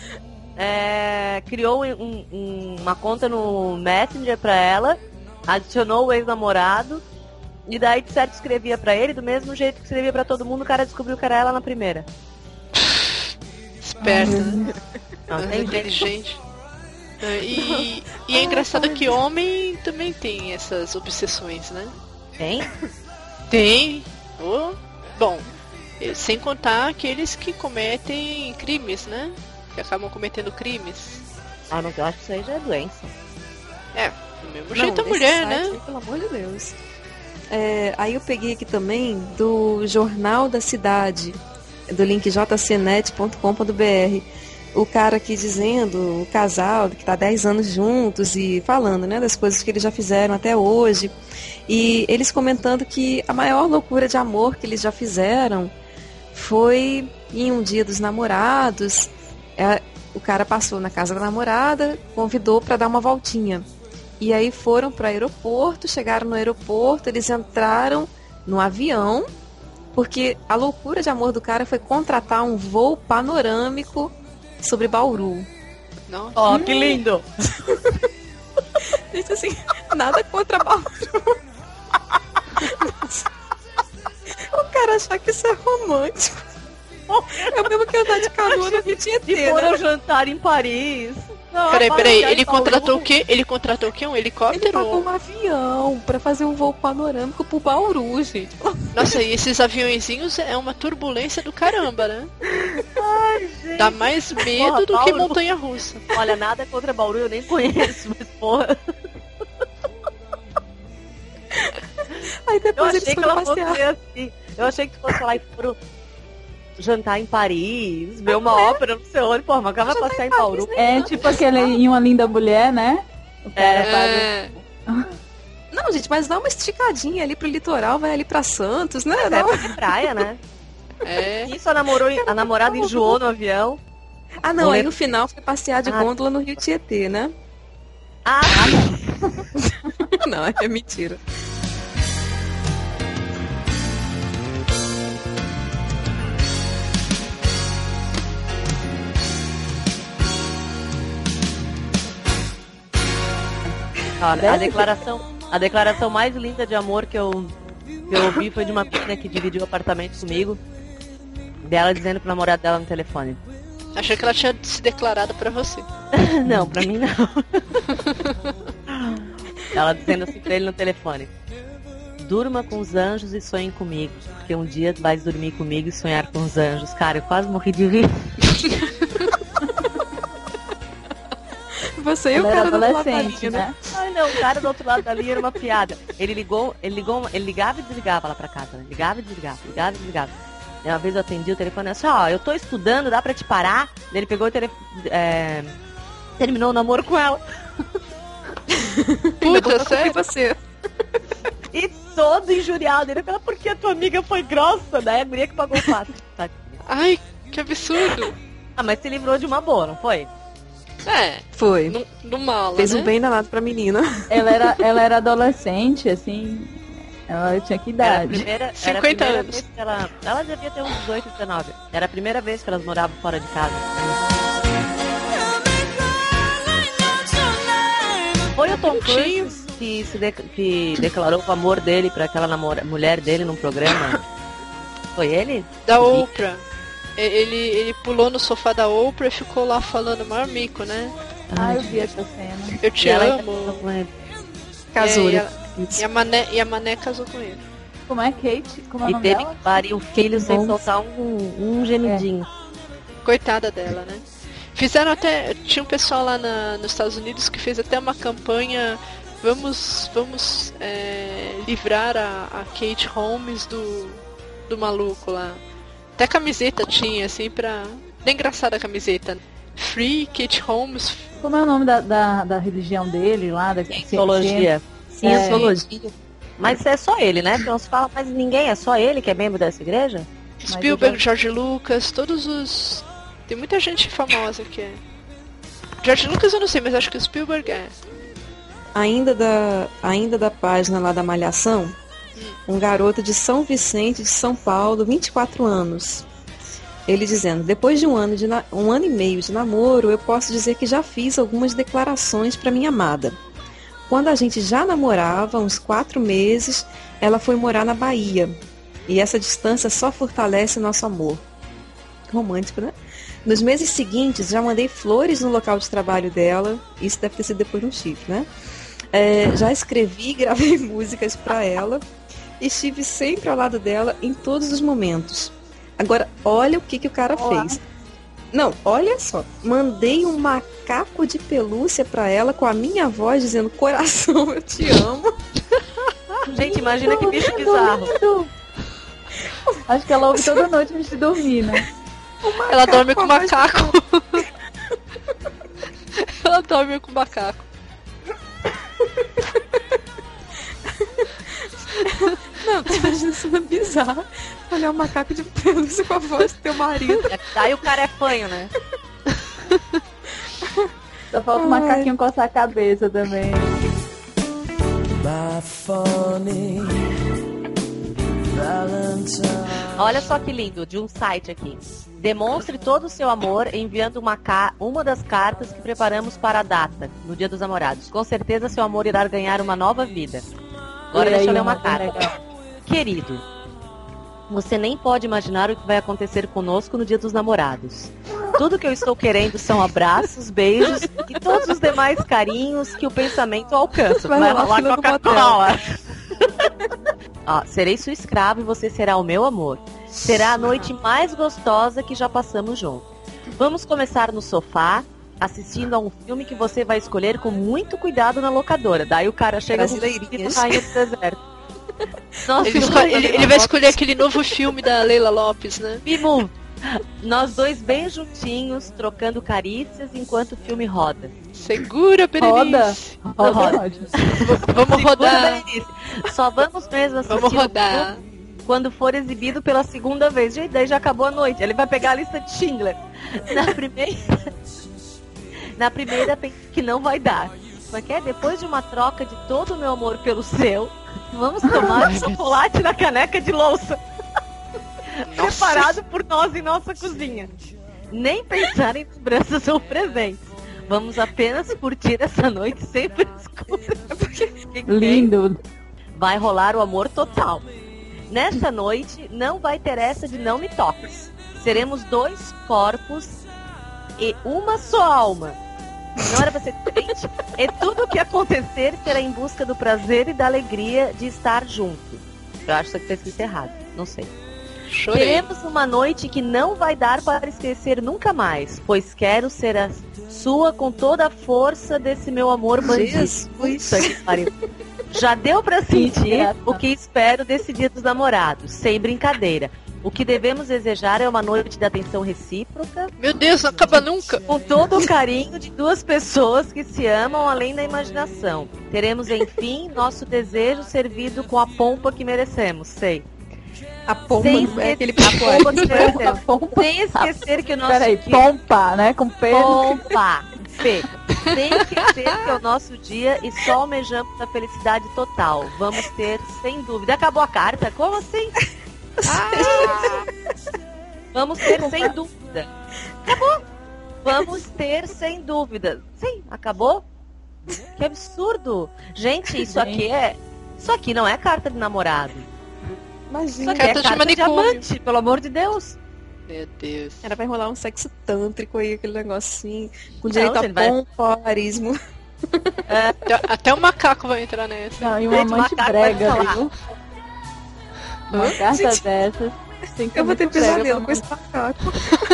criou uma conta no Messenger pra ela, adicionou o ex-namorado e daí de certo escrevia pra ele do mesmo jeito que escrevia pra todo mundo. O cara descobriu que era ela na primeira. Esperta, né? Não, tem Inteligente. E é engraçado que homem também tem essas obsessões, né? Tem? Tem. Bom, sem contar aqueles que cometem crimes, né? Que acabam cometendo crimes. Ah, não, eu acho que isso aí já é doença. Do mesmo jeito a mulher, né? Aí, pelo amor de Deus. Aí eu peguei aqui também do Jornal da Cidade, do link jcnet.com.br. O cara aqui dizendo, o casal que está 10 anos juntos e falando, né, das coisas que eles já fizeram até hoje. E eles comentando que a maior loucura de amor que eles já fizeram foi em um dia dos namorados. O cara passou na casa da namorada, convidou para dar uma voltinha. E aí foram para o aeroporto, chegaram no aeroporto, eles entraram no avião, porque a loucura de amor do cara foi contratar um voo panorâmico sobre Bauru. Nossa. Ó, que lindo! Isso assim, nada contra Bauru. O cara achar que isso é romântico. É o mesmo que andar de canoa no Rio Tietê, E foram né? jantar em Paris. Não, Peraí, ele contratou o quê? Ele contratou o quê? Um Ele helicóptero? pagou um avião pra fazer um voo panorâmico pro Bauru, gente. Nossa, e esses aviõezinhos é uma turbulência do caramba, né? Ai, gente. Dá mais medo Porra, do que Bauru. montanha-russa. Olha, nada contra Bauru, eu nem conheço, mas porra. Aí Eu depois eles achei que foram ela fosse passear. assim. Eu achei que tu fosse lá e foram jantar em Paris, ver uma ópera, não sei onde. Porra, mas vai passear em Bauru. É tipo aquele em Uma Linda Mulher, né? O cara paga. Não, gente, mas dá uma esticadinha ali pro litoral, vai ali pra Santos, né? É Não. pra de praia, né? É. Isso a namorada enjoou no avião. Ah, não, aí no final foi passear de gôndola no Rio Tietê, né? Ah, Não, é mentira. olha, a declaração mais linda de amor que eu ouvi foi de uma menina que dividiu o apartamento comigo. Dela dizendo pro namorado dela no telefone. Achei que ela tinha se declarado pra você. Não, pra mim não. Ela dizendo assim pra ele no telefone: durma com os anjos e sonhe comigo, porque um dia tu vais dormir comigo e sonhar com os anjos. Cara, eu quase morri de rir. Você e o Ela era cara do adolescente, latarinho, né? Ai, não, o cara do outro lado da linha era uma piada. Ele ligava e desligava lá pra casa, né? Ligava e desligava. E uma vez eu atendi o telefone assim, eu tô estudando, dá pra te parar? Ele pegou o telefone, terminou o namoro com ela. Puta, sério? Você. E todo injuriado. Ele falou, porque a tua amiga foi grossa, daí a guria que pagou o pato. Ai, que absurdo. Mas se livrou de uma boa, não foi? Foi. No mal, Fez né? um bem danado pra menina. Ela era adolescente, assim. Ela tinha que idade. Era a 50 primeira anos. vez que ela devia ter uns 18, 19. Era a primeira vez que elas moravam fora de casa. Foi o Tom Cruise que declarou o amor dele pra aquela mulher dele num programa? Foi ele? Da Oprah. Ele pulou no sofá da Oprah e ficou lá falando o maior mico, né? Eu vi essa cena. Eu te E ela amo. Casou. E a Mané casou com ele. Como é, Kate? Como é o E nome teve dela? que parir o filho sem bom. soltar um gemidinho. Coitada dela, né? Fizeram até... Tinha um pessoal lá nos Estados Unidos que fez até uma campanha... Vamos livrar a Kate Holmes do maluco lá. Até camiseta tinha, assim, pra... Bem engraçada a camiseta. Free Kate Holmes. Como é o nome da religião dele lá? Da Cienciologia. Cienciologia. Mas é só ele, né? Porque não se fala mais ninguém, é só ele que é membro dessa igreja? Spielberg, George Lucas, todos os... Tem muita gente famosa que é. George Lucas eu não sei, mas acho que o Spielberg é. Ainda da página lá da Malhação, um garoto de São Vicente de São Paulo, 24 anos. Ele dizendo, depois de um ano e meio de namoro, eu posso dizer que já fiz algumas declarações para minha amada. Quando a gente já namorava, uns 4 meses, ela foi morar na Bahia. E essa distância só fortalece nosso amor. Romântico, né? Nos meses seguintes, já mandei flores no local de trabalho dela. Isso deve ter sido depois de um chifre, né? Já escrevi e gravei músicas para ela. E estive sempre ao lado dela em todos os momentos. Agora, olha o que o cara fez. Não, olha só. Mandei um macaco de pelúcia pra ela com a minha voz dizendo, coração, eu te amo. Gente, imagina que bicho bizarro. Acho que ela ouve toda noite antes de dormir, né? Ela dorme com o macaco. Ela dorme com o macaco. Não, tu imagina isso bizarro. Olhar um macaco de pelúcia com a voz do teu marido. Aí o cara é fanho, né? Só falta o macaquinho coçar a cabeça também. Olha só que lindo, de um site aqui. Demonstre todo o seu amor enviando uma das cartas que preparamos para a data, no Dia dos Namorados. Com certeza seu amor irá ganhar uma nova vida. Agora deixa eu ler uma carta. Querido, você nem pode imaginar o que vai acontecer conosco no Dia dos Namorados. Tudo que eu estou querendo são abraços, beijos e todos os demais carinhos que o pensamento alcança. Vai rolar Coca-Cola. Serei sua escrava e você será o meu amor. Será a noite mais gostosa que já passamos juntos. Vamos começar no sofá, assistindo a um filme que você vai escolher com muito cuidado na locadora. Daí o cara chega com o Rainha do Deserto. Nossa, ele vai escolher aquele novo filme da Leila Lopes, né? Bimu, nós dois bem juntinhos, trocando carícias enquanto o filme roda. Segura, Berenice. Roda. Vamos rodar. Só vamos mesmo assistir. Vamos rodar. Quando for exibido pela segunda vez. E daí já acabou a noite. Ele vai pegar a lista de Schindler. Na primeira pensa que não vai dar. Mas depois de uma troca de todo o meu amor pelo seu, vamos tomar chocolate na caneca de louça. Preparado por nós em nossa cozinha. Nem pensar em lembranças ou presentes. Vamos apenas curtir essa noite sem frescura. Lindo. Vai rolar o amor total. Nessa noite não vai ter essa de não me toques. Seremos 2 corpos e uma só alma. Não era pra ser diferente? E tudo o que acontecer será em busca do prazer e da alegria de estar junto. Eu acho que tá escrito errado, não sei. Chorei. Teremos uma noite que não vai dar para esquecer nunca mais, pois quero ser a sua com toda a força desse meu amor bandido. Puta que pariu. Já deu pra sentir o que espero desse Dia dos Namorados, sem brincadeira. O que devemos desejar é uma noite de atenção recíproca. Meu Deus, não acaba nunca. Com todo o carinho de duas pessoas que se amam além da imaginação. Teremos, enfim, nosso desejo servido com a pompa que merecemos, sei. A pompa é aquele pompa que merecemos. Sem esquecer que o nosso... Peraí, pompa, né? Com P. Pompa. P. Sem esquecer que é o nosso dia e só almejamos a felicidade total. Vamos ter, sem dúvida. Acabou a carta? Como assim? Vamos ter sem dúvida. Acabou. Vamos ter sem dúvida. Sim, acabou? Que absurdo. Gente, isso aqui não é carta de namorado. Imagina. Isso aqui é carta de amante, pelo amor de Deus. Meu Deus. Era pra enrolar um sexo tântrico aí, aquele negocinho, com direito a pomparismo. Até o macaco vai entrar nessa. Não, e uma amante brega, viu? Uma carta Gente, dessas. Eu vou ter pesadelo com esse macaco.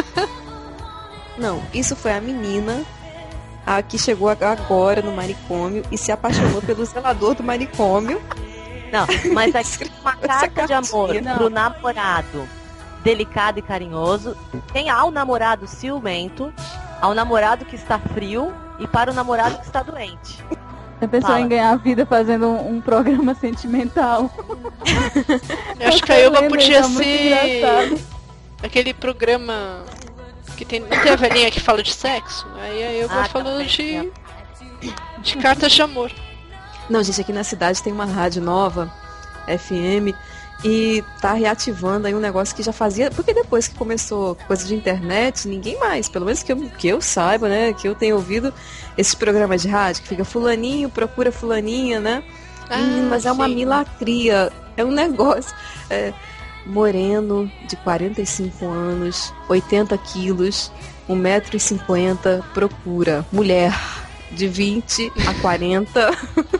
Não, isso foi a menina que chegou agora no manicômio e se apaixonou pelo zelador do manicômio. Não, mas aqui uma carta de amor pro namorado delicado e carinhoso, tem ao namorado ciumento, ao namorado que está frio e para o namorado que está doente. A pessoa em ganhar a vida fazendo um programa sentimental. Eu acho que a Elba podia ser aquele programa que tem a velhinha que fala de sexo. Aí a Elba falou de cartas de amor. Não, gente, aqui na cidade tem uma rádio nova, FM, e tá reativando aí um negócio que já fazia... Porque depois que começou coisa de internet, ninguém mais, pelo menos que eu saiba, né, que eu tenho ouvido esses programas de rádio, que fica fulaninho, procura fulaninha, né? Mas é uma milacria, é um negócio... moreno, de 45 anos, 80 quilos, 1,50 m, procura mulher de 20 a 40.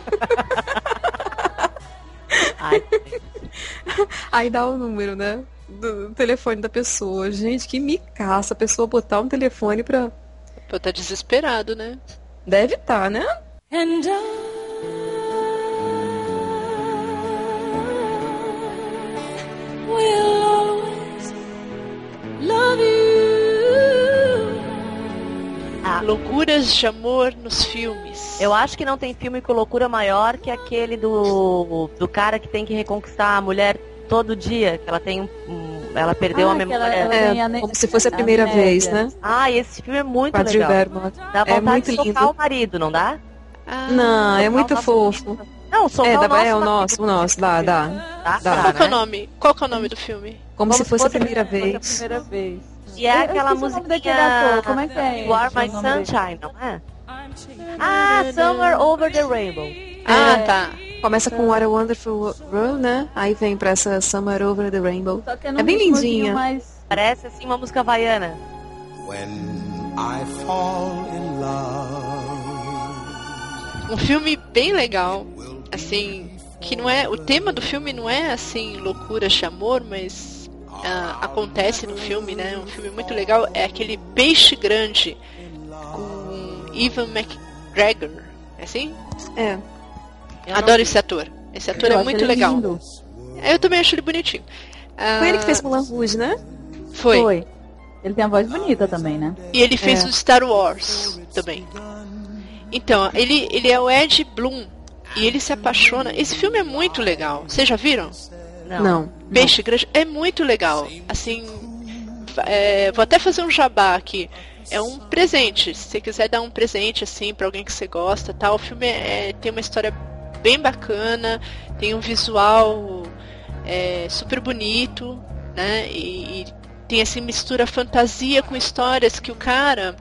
Aí dá o número, né? Do telefone da pessoa. Gente, que micaça a pessoa botar um telefone pra... Pô, tá desesperado, né? Deve tá, né? And will always love you. Loucuras de amor nos filmes. Eu acho que não tem filme com loucura maior que aquele do cara que tem que reconquistar a mulher todo dia, que ela tem ela perdeu a memória. Como se fosse a primeira vez, né? Esse filme é muito Quadril legal. Bergman. Dá vontade muito de socar lindo. o marido, não dá? Não, é muito fofo. Não, socar o nosso, dá. Qual que é o nome? Qual que é o nome do filme? Como se fosse a primeira vez. E é aquela musiquinha como é que é? You Are My Sunshine, não é? Somewhere Over the Rainbow. Tá. Começa com What a Wonderful World, né? Aí vem pra essa Summer Over the Rainbow. É bem lindinha. Parece assim uma música havaiana. When I fall in love. Um filme bem legal, assim, que não é... O tema do filme não é, assim, loucuras de amor, mas... acontece no filme, né? Um filme muito legal. É aquele Peixe Grande com Ewan McGregor. É assim? É. Adoro esse ator. Esse ator é muito legal. Lindo. Eu também acho ele bonitinho. Foi ele que fez Moulin Rouge, né? Foi. Ele tem a voz bonita também, né? E ele fez o Star Wars também. Então, ele é o Ed Blum. E ele se apaixona. Esse filme é muito legal. Vocês já viram? Não. Peixe Grande é muito legal. Assim, vou até fazer um jabá aqui. É um presente. Se você quiser dar um presente assim para alguém que você gosta, tal. O filme tem uma história bem bacana, tem um visual super bonito, né? E tem assim mistura fantasia com histórias que o cara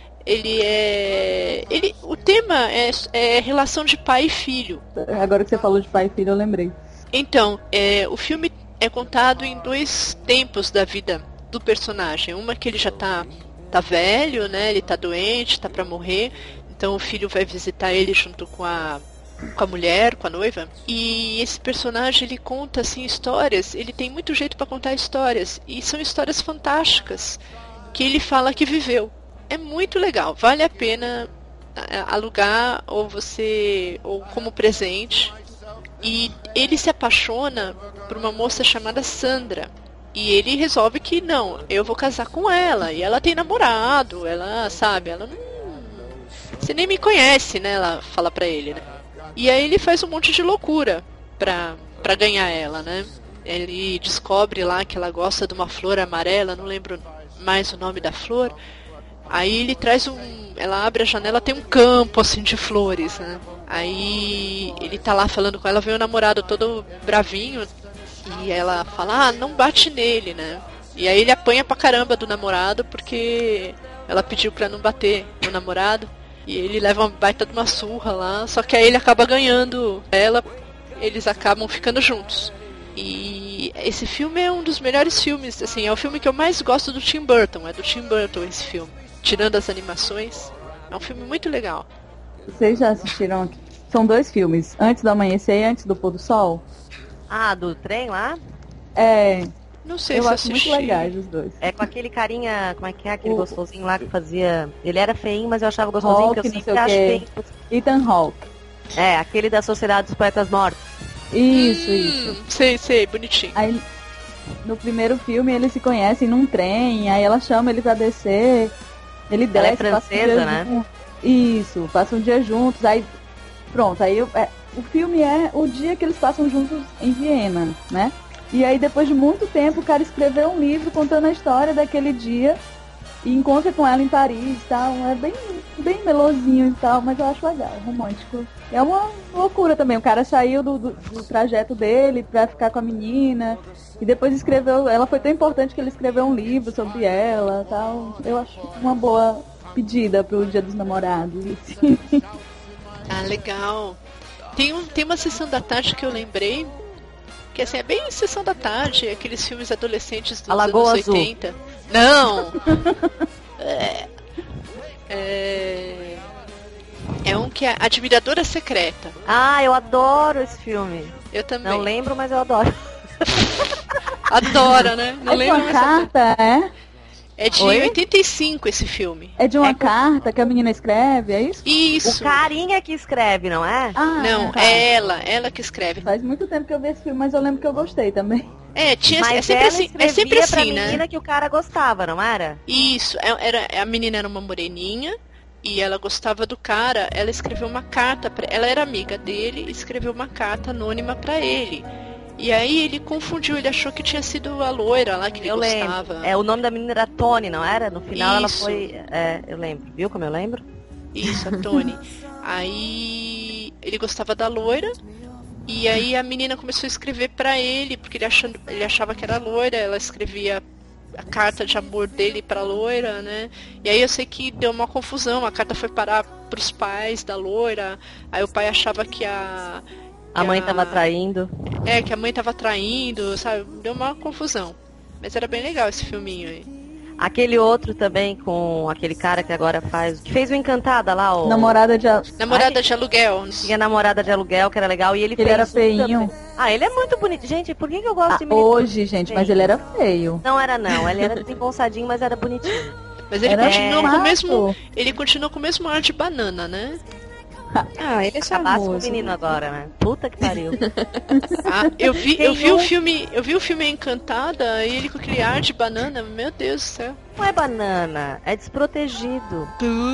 o tema é relação de pai e filho. Agora que você falou de pai e filho, eu lembrei. Então, o filme é contado em 2 tempos da vida do personagem. Uma que ele já tá velho, né? Ele tá doente, tá pra morrer. Então o filho vai visitar ele junto com a com a mulher, com a noiva. E esse personagem, ele conta assim histórias, ele tem muito jeito para contar histórias, e são histórias fantásticas que ele fala que viveu. É muito legal, vale a pena alugar ou como presente. E ele se apaixona por uma moça chamada Sandra. E ele resolve que não, eu vou casar com ela. E ela tem namorado, ela sabe, ela não... Você nem me conhece, né? Ela fala pra ele, né? E aí ele faz um monte de loucura pra ganhar ela, né? Ele descobre lá que ela gosta de uma flor amarela, não lembro mais o nome da flor. Aí ele traz ela abre a janela, tem um campo assim de flores, né? Aí ele tá lá falando com ela, vem o namorado todo bravinho e ela fala, não bate nele, né? E aí ele apanha pra caramba do namorado porque ela pediu pra não bater no namorado. E ele leva uma baita de uma surra lá, só que aí ele acaba ganhando ela, eles acabam ficando juntos. E esse filme é um dos melhores filmes, assim, é o filme que eu mais gosto do Tim Burton, é do Tim Burton esse filme. Tirando as animações, é um filme muito legal. Vocês já assistiram? São 2 filmes, Antes do Amanhecer e Antes do Pôr do Sol? Ah, do trem lá? É. Não sei eu se acho assisti. muito legais os 2. É com aquele carinha, como é que é? Aquele gostosinho lá que fazia... Ele era feinho, mas eu achava gostosinho, Hawke, porque eu não sempre sei o acho quê. feio. Ethan Hawke. É, aquele da Sociedade dos Poetas Mortos. Isso. Sei, bonitinho. Aí, no primeiro filme, eles se conhecem num trem, aí ela chama ele pra descer, ele Ela desce, é passa um francesa, dia né? junto. Isso, passa um dia juntos, aí pronto, aí o filme é o dia que eles passam juntos em Viena, né? E aí depois de muito tempo o cara escreveu um livro contando a história daquele dia e encontra com ela em Paris e tal, é bem melosinho e tal, mas eu acho legal, romântico. É uma loucura também, o cara saiu do trajeto dele pra ficar com a menina e depois escreveu, ela foi tão importante que ele escreveu um livro sobre ela e tal. Eu acho uma boa pedida pro Dia dos Namorados. Assim. Ah, legal. Tem uma sessão da tarde que eu lembrei, que assim, é bem sessão da tarde, aqueles filmes adolescentes dos anos 80. Não! É um que é Admiradora Secreta. Ah, eu adoro esse filme. Eu também. Não lembro, mas eu adoro. Adora, né? Não É de lembro uma carta, É de Oi? 85 esse filme. É de uma carta que a menina escreve, é isso? Isso. O carinha que escreve, não é? Ah, Não, tá. é ela que escreve. Faz muito tempo que eu vi esse filme, mas eu lembro que eu gostei também. É Mas sempre ela assim, escrevia é sempre pra assim, menina né? que o cara gostava, não era? Isso, a menina era uma moreninha e ela gostava do cara, ela escreveu uma carta pra, ela era amiga dele, escreveu uma carta anônima pra ele. E aí ele confundiu, ele achou que tinha sido a loira lá que ele gostava. Lembro. O nome da menina era Tony, não era? No final ela Isso. foi... eu lembro. Viu como eu lembro? Isso, a Tony. Aí ele gostava da loira. E aí a menina começou a escrever pra ele, porque ele achava que era loira, ela escrevia a carta de amor dele pra loira, né? E aí eu sei que deu uma confusão, a carta foi parar pros pais da loira, aí o pai achava que a mãe tava traindo. que a mãe tava traindo, sabe? Deu uma confusão. Mas era bem legal esse filminho aí. Aquele outro também com aquele cara que agora faz... Que fez o Encantada lá, o... Namorada de aluguel. Tinha Namorada de Aluguel, que era legal, e ele fez era um feinho. também. Ah, ele é muito bonito. Gente, por que eu gosto de menino? Hoje, gente, mas ele era feio. Não era não, ele era desengonçadinho, mas era bonitinho. Mas ele Era continuou com o mato. mesmo. Ele continuou com o mesmo ar de banana, né? Ah, ele é Acabasse com o charmoso. menino agora, né? Puta que pariu. Ah, eu vi Tem o um- filme Encantada e ele com aquele ar de banana, meu Deus do céu. Não é banana, é desprotegido.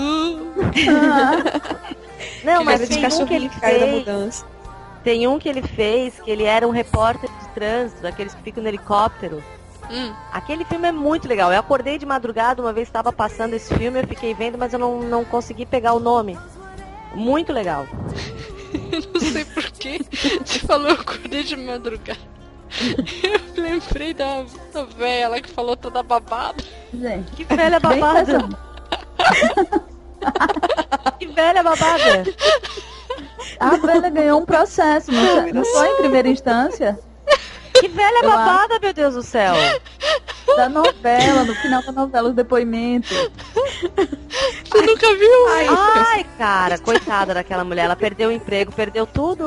Não, mas Aquele tem um que ele cachorrinho que caiu da fez. mudança. Tem um que ele fez, que ele era um repórter de trânsito, daqueles que ficam no helicóptero. Aquele filme é muito legal. Eu acordei de madrugada, uma vez estava passando esse filme, eu fiquei vendo, mas eu não consegui pegar o nome. Muito legal. Eu não sei porquê. Você falou, eu acordei de madrugada. Eu lembrei da véia lá que falou toda babada. Gente, Que velha bem babada! essa- Que velha babada! a velha ganhou um processo, não foi em primeira instância? Que velha Eu babada, meu Deus do céu! Da novela, no final da novela, os depoimentos. Você nunca viu? Ai, cara, coitada daquela mulher. Ela perdeu o emprego, perdeu tudo.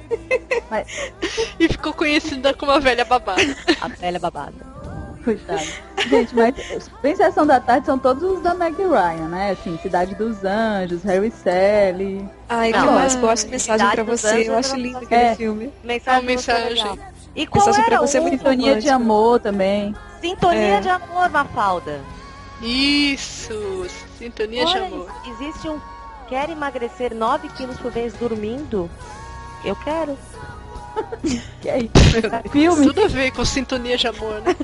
E ficou conhecida como a velha babada. A velha babada. Coitado. Gente, mas bem Sessão da Tarde são todos os da Meg Ryan, né? Assim, Cidade dos Anjos, Harry e Sally. Ai, que Não, mais gosto de mensagem Cidade pra dos você. Anjos Eu acho eu não lindo sei. aquele filme. Mensagem. E qual Mensagem era pra você é o muito Sintonia de romântico. Amor também. Sintonia de Amor, Mafalda? Isso, Sintonia de Olha, Amor. existe um... Quer emagrecer 9 quilos por mês dormindo? Eu quero. Que é isso? Filme. Tudo a ver com Sintonia de Amor, né?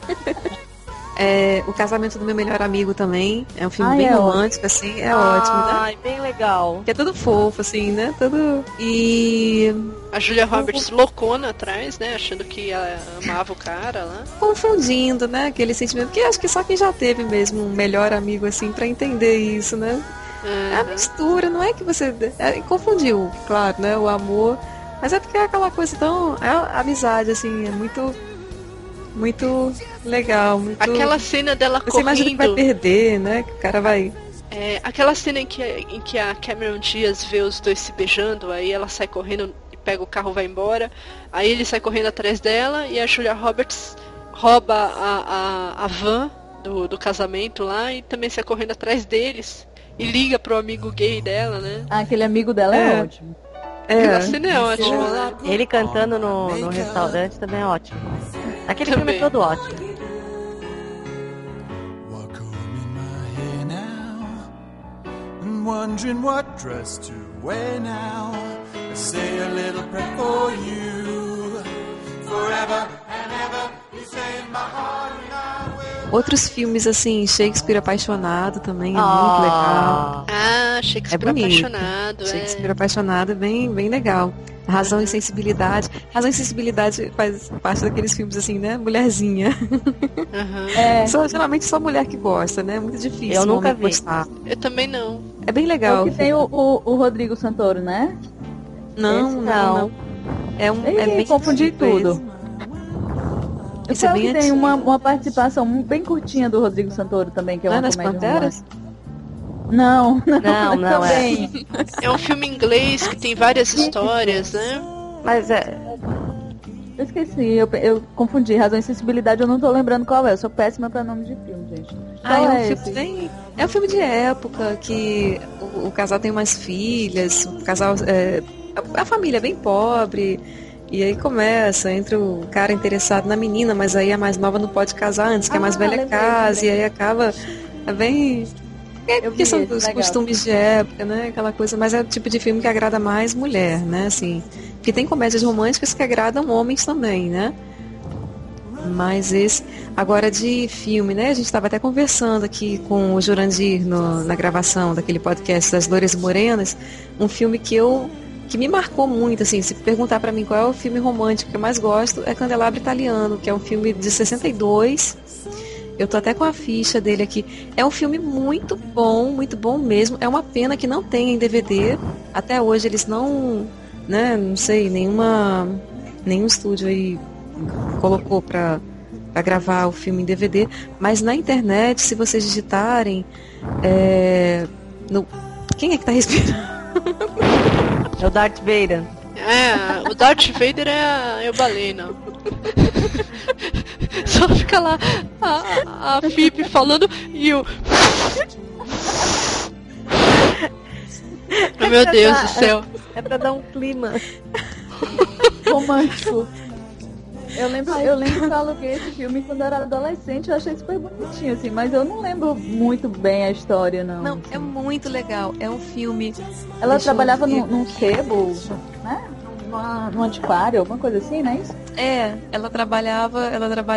O Casamento do Meu Melhor Amigo também. É um filme Ai, bem é romântico, assim. É ótimo, né? Ai, bem legal. Que é tudo fofo, assim, né? Tudo... E... A Julia Roberts loucona atrás, né? Achando que ela amava o cara lá. confundindo, né? Aquele sentimento. Que acho que só quem já teve mesmo um melhor amigo, assim, pra entender isso, né? É a mistura, não é que você... confundiu, claro, né? O amor... Mas é porque é aquela coisa tão... É a amizade, assim, é muito... Muito legal, muito... Aquela cena dela Você imagina que vai correndo. perder, né? Que o cara vai... Aquela cena em que a Cameron Diaz vê os dois se beijando, aí ela sai correndo e pega o carro e vai embora. Aí ele sai correndo atrás dela e a Julia Roberts rouba a van do casamento lá e também sai correndo atrás deles. E liga pro amigo gay dela, né? Ah, aquele amigo dela é ótimo. Aquela cena é ótima, né? Ele cantando no restaurante também é ótimo. Aquele filme é Também. todo ótimo. What comb in my hair now? And wondering what dress to wear now. I say a little prayer for you. Forever and ever, you say in my heart and I will. Outros filmes, assim, Shakespeare Apaixonado também é muito legal. Ah, Shakespeare É bonito. Apaixonado. Shakespeare Apaixonado é bem, bem legal. Razão e Sensibilidade. Razão e Sensibilidade faz parte daqueles filmes assim, né? Mulherzinha. Aham. Geralmente só mulher que gosta, né? Muito difícil. Eu um nunca homem vi. gostar. Eu também não. É bem É legal. o que tem o Rodrigo Santoro, né? Não, Esse não. É um. É Ele bem confundi antigo tudo. esse. Eu Esse é falo bem que tem antigo. uma participação bem curtinha do Rodrigo Santoro também, que é Não é uma nas comédia Panteras? romântica. Não, Não, também. É um filme inglês que tem várias histórias, né? Mas é. Eu esqueci, eu confundi. Razão e Sensibilidade, eu não tô lembrando qual é. Eu sou péssima pra nome de filme, gente. Ah, Qual é um esse? filme bem. É um filme de época que o casal tem umas filhas, o casal. A família é bem pobre. E aí entra o cara interessado na menina, mas aí a mais nova não pode casar antes, que a mais velha lembrei. casa, e aí acaba. É bem. Eu vi Questão esse, dos legal. costumes de época, né? Aquela coisa, mas é o tipo de filme que agrada mais mulher, né? Assim, porque tem comédias românticas que agradam homens também, né? Mas esse. Agora de filme, né? A gente estava até conversando aqui com o Jurandir na gravação daquele podcast das Loiras e Morenas, um filme que me marcou muito, assim, se perguntar pra mim qual é o filme romântico que eu mais gosto, é Candelabro Italiano, que é um filme de 62. Eu tô até com a ficha dele aqui. É um filme muito bom mesmo. É uma pena que não tem em DVD. Até hoje eles não, né, não sei, nenhum estúdio aí colocou pra gravar o filme em DVD. Mas na internet, se vocês digitarem, quem é que tá respirando? É o Darth Vader. O Darth Vader é o Balena. Só fica lá a Phoebe falando e o... Oh, meu Deus do céu. É pra dar um clima. Romântico. Eu lembro que eu aluguei esse filme quando eu era adolescente, eu achei super bonitinho, assim, mas eu não lembro muito bem a história, não. Não, assim. é muito legal. É um filme. Ela Deixa eu trabalhava ver. num sebo, né? Num antiquário, alguma coisa assim, não é isso? Ela trabalhava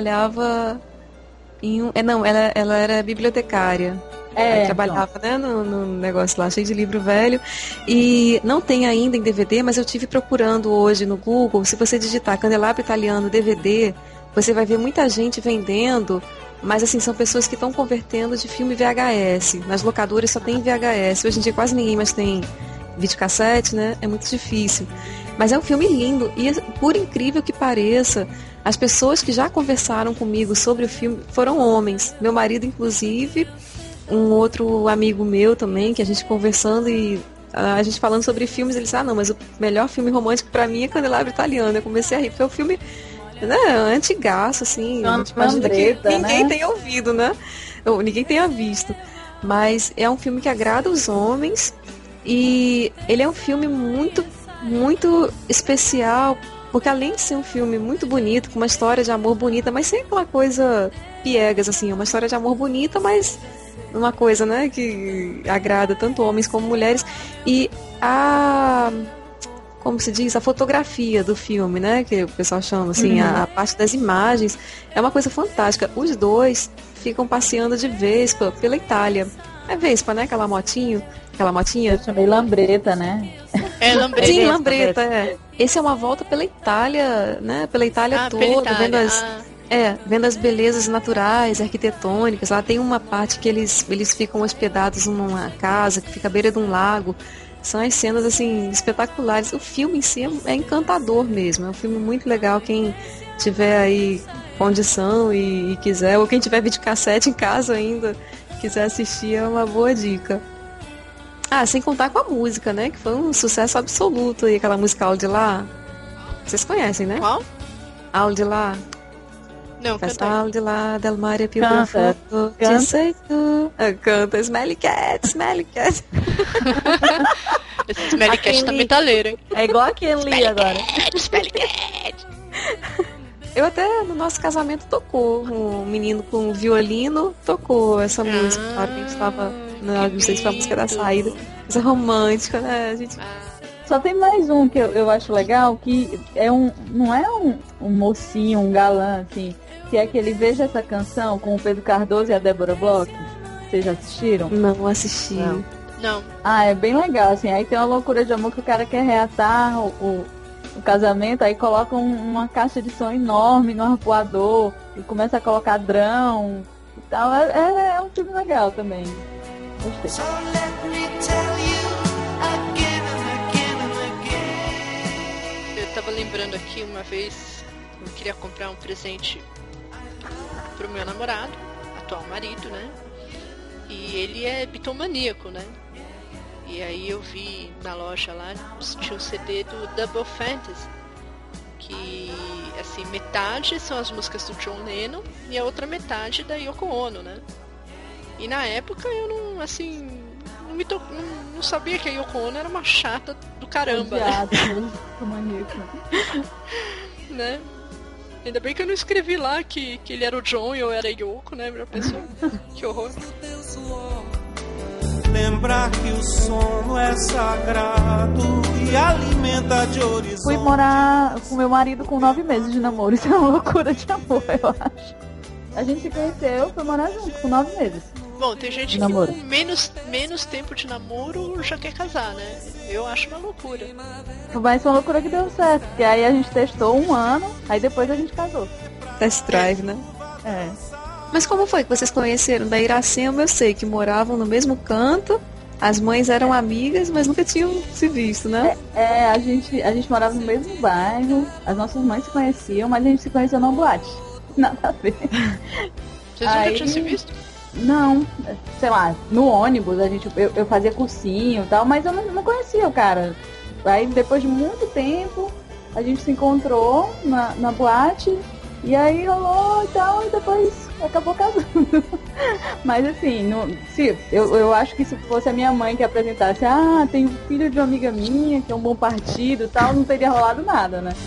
em ela era bibliotecária. Aí trabalhava, né, no negócio lá, cheio de livro velho. E não tem ainda em DVD, mas eu tive procurando hoje no Google. Se você digitar Candelabro Italiano DVD, você vai ver muita gente vendendo. Mas assim, são pessoas que estão convertendo de filme VHS. Nas locadoras só tem VHS. Hoje em dia quase ninguém mais tem videocassete, né? É muito difícil. Mas é um filme lindo. E por incrível que pareça, as pessoas que já conversaram comigo sobre o filme foram homens. Meu marido, inclusive, um outro amigo meu também, que a gente conversando e a gente falando sobre filmes, ele disse, não, mas o melhor filme romântico pra mim é Candelabro Italiano. Eu comecei a rir, porque é um filme, né, antigaço, assim, a gente imagina que ninguém tenha ouvido, né? Ou ninguém tenha visto. Mas é um filme que agrada os homens e ele é um filme muito, muito especial, porque além de ser um filme muito bonito, com uma história de amor bonita, mas sem aquela coisa piegas, assim, é uma história de amor bonita, mas uma coisa, né, que agrada tanto homens como mulheres. E como se diz, a fotografia do filme, né, que o pessoal chama, assim, a parte das imagens, é uma coisa fantástica. Os dois ficam passeando de Vespa pela Itália. É Vespa, né, aquela motinha. Eu chamei Lambreta, né? É, Lambreta. Sim, Lambreta, é. Esse é uma volta pela Itália, né, pela Itália toda, pela Itália. vendo as belezas naturais, arquitetônicas. Lá tem uma parte que eles ficam hospedados numa casa que fica à beira de um lago. São as cenas, assim, espetaculares. O filme em si é encantador mesmo. É um filme muito legal. Quem tiver aí condição e quiser, ou quem tiver videocassete em casa ainda, quiser assistir, é uma boa dica. Sem contar com a música, né? Que foi um sucesso absoluto aí, aquela música Ao de Lá. Vocês conhecem, né? Qual? Ao de Lá. Não, Festa canta. Ao de Lá, del mare più Canta. profondo, ti sei tu. Canta, Smelly Cat, Smelly Cat. Esse Smelly Cat Aquele- tá metaleiro, hein? É igual a Kenley agora. Smelly Cat. Eu até, no nosso casamento, tocou. Um menino com violino tocou essa música. Claro que a gente tava... Não sei se foi a música da saída. Essa romântica, né? A gente... Só tem mais um que eu acho legal, que não é um mocinho, um galã, assim, que é aquele Veja Essa Canção com o Pedro Cardoso e a Débora Bloch. Vocês já assistiram? Não assisti. Não. É bem legal, assim. Aí tem uma loucura de amor que o cara quer reatar o casamento, aí coloca uma caixa de som enorme no arpoador e começa a colocar drão e tal. É um filme legal também. Gostei. So let me tell you again and again and again. Eu tava lembrando aqui uma vez, eu queria comprar um presente pro meu namorado, atual marido, né? E ele é bitomaníaco, né? E aí eu vi na loja lá, tinha um CD do Double Fantasy, que, assim, metade são as músicas do John Lennon e a outra metade da Yoko Ono, né? E na época eu não, assim, não sabia que a Yoko Ono era uma chata do caramba, Odiado, maníaco. né? Ainda bem que eu não escrevi lá que ele era o John e eu era a Yoko, né? Já pensou? Que horror. Lembrar que o sono é sagrado e alimenta de horizonte. Fui morar com meu marido com 9 meses de namoro. Isso é uma loucura de amor, eu acho. A gente se conheceu, foi morar junto com 9 meses. Bom, tem gente que Namoro. com menos tempo de namoro já quer casar, né? Eu acho uma loucura. Mas foi uma loucura que deu certo. Porque aí a gente testou 1 ano, aí depois a gente casou. Test drive, né? É. Mas como foi que vocês conheceram? Da Iracema eu sei que moravam no mesmo canto, as mães eram amigas, mas nunca tinham se visto, né? A gente morava no mesmo bairro, as nossas mães se conheciam, mas a gente se conheceu numa boate. Nada a ver. Vocês nunca Aí- tinham se visto? Não, sei lá, no ônibus eu fazia cursinho e tal, mas eu não conhecia o cara. Aí depois de muito tempo a gente se encontrou na boate e aí rolou e tal, e depois acabou casando. Mas assim, eu acho que se fosse a minha mãe que apresentasse, tem um filho de uma amiga minha, que é um bom partido e tal, não teria rolado nada, né?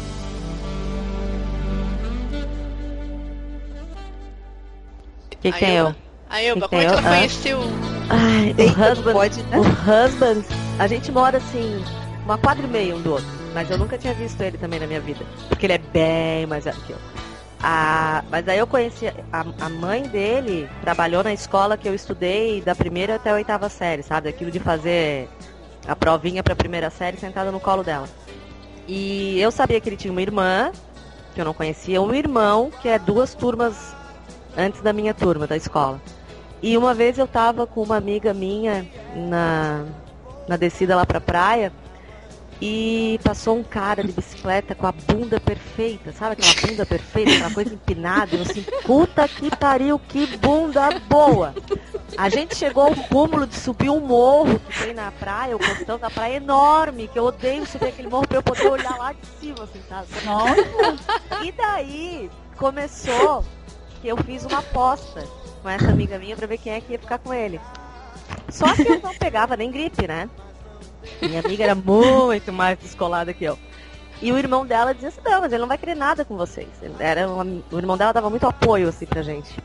Que tem eu? A Elba, Que como é que tem ela eu? conheceu? Ai, Eita, o husband, pode, né? o husband, a gente mora assim, uma quadra e meia um do outro. Mas eu nunca tinha visto ele também na minha vida. Porque ele é bem mais velho que eu. Mas aí eu conheci, a mãe dele trabalhou na escola que eu estudei da primeira até a 8ª série, sabe? Aquilo de fazer a provinha pra primeira série sentada no colo dela. E eu sabia que ele tinha uma irmã, que eu não conhecia, um irmão, que é 2 turmas antes da minha turma, da escola. E uma vez eu tava com uma amiga minha na descida lá pra praia, e passou um cara de bicicleta com a bunda perfeita, sabe aquela bunda perfeita, aquela coisa empinada, eu assim, puta que pariu, que bunda boa. A gente chegou ao cúmulo de subir um morro que tem na praia, o costão da praia enorme, que eu odeio subir aquele morro pra eu poder olhar lá de cima, assim, sabe? Nossa. E daí começou que eu fiz uma aposta com essa amiga minha pra ver quem é que ia ficar com ele. Só que eu não pegava nem gripe, né? Minha amiga era muito mais descolada que eu. E o irmão dela dizia assim, não, mas ele não vai querer nada com vocês. O irmão dela dava muito apoio, assim, pra gente.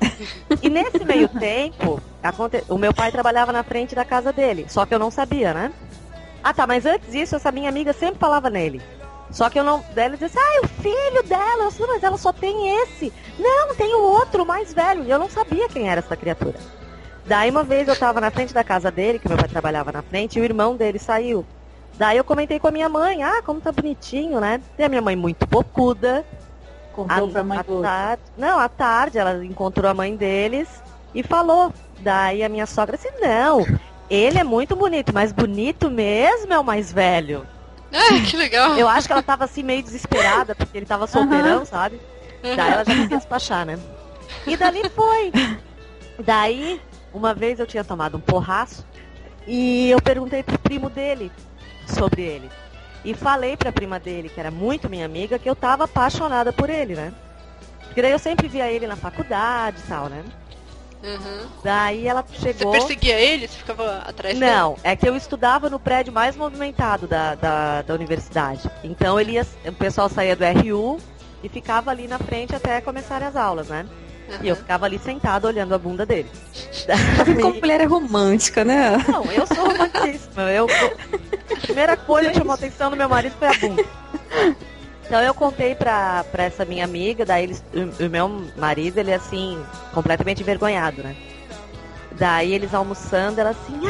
E nesse meio tempo, o meu pai trabalhava na frente da casa dele. Só que eu não sabia, né? Ah, tá, mas antes disso, essa minha amiga sempre falava nele. Só que eu não... Daí ela dizia assim, o filho dela. Eu disse, mas ela só tem esse. Não, tem o outro, o mais velho. E eu não sabia quem era essa criatura. Daí uma vez eu tava na frente da casa dele, que meu pai trabalhava na frente, e o irmão dele saiu. Daí eu comentei com a minha mãe, como tá bonitinho, né? E a minha mãe muito bocuda. Contou pra mãe do à tarde ela encontrou a mãe deles e falou. Daí a minha sogra disse, não, ele é muito bonito, mas bonito mesmo é o mais velho. Ah, que legal. Eu acho que ela tava assim meio desesperada, porque ele tava solteirão, sabe? Daí ela já queria despachar, né? E dali foi. Daí, uma vez eu tinha tomado um porraço e eu perguntei pro primo dele sobre ele. E falei pra prima dele, que era muito minha amiga, que eu tava apaixonada por ele, né? Porque daí eu sempre via ele na faculdade e tal, né? Uhum. Daí ela chegou... Você perseguia ele? Você ficava atrás dele? Não, é que eu estudava no prédio mais movimentado da universidade. Então o pessoal saía do RU e ficava ali na frente até começarem as aulas, né? Uhum. E eu ficava ali sentada olhando a bunda dele. Como mulher é romântica, né? Não, eu sou romantíssima. A primeira coisa que chamou a atenção do meu marido foi a bunda. Então eu contei pra essa minha amiga, daí o meu marido, ele é assim, completamente envergonhado, né? Daí eles almoçando, ela assim,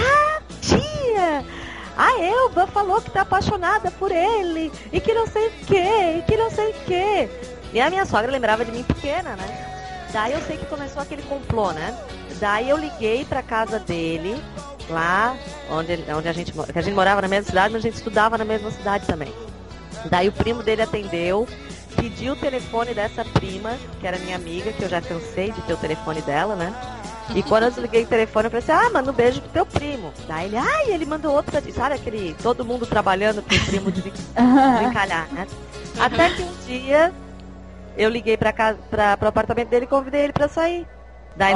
tia! A Elba falou que tá apaixonada por ele, e que não sei o quê, e que não sei o quê. E a minha sogra lembrava de mim pequena, né? Daí eu sei que começou aquele complô, né? Daí eu liguei pra casa dele, lá onde a gente morava na mesma cidade, mas a gente estudava na mesma cidade também. Daí o primo dele atendeu, pediu o telefone dessa prima, que era minha amiga, que eu já cansei de ter o telefone dela, né? E quando eu desliguei o telefone, eu falei assim, manda um beijo pro teu primo. Daí ele, ele mandou outro pra ti. Sabe aquele, todo mundo trabalhando pro primo desencalhar, né? Até que um dia, eu liguei pro apartamento dele e convidei ele pra sair. Daí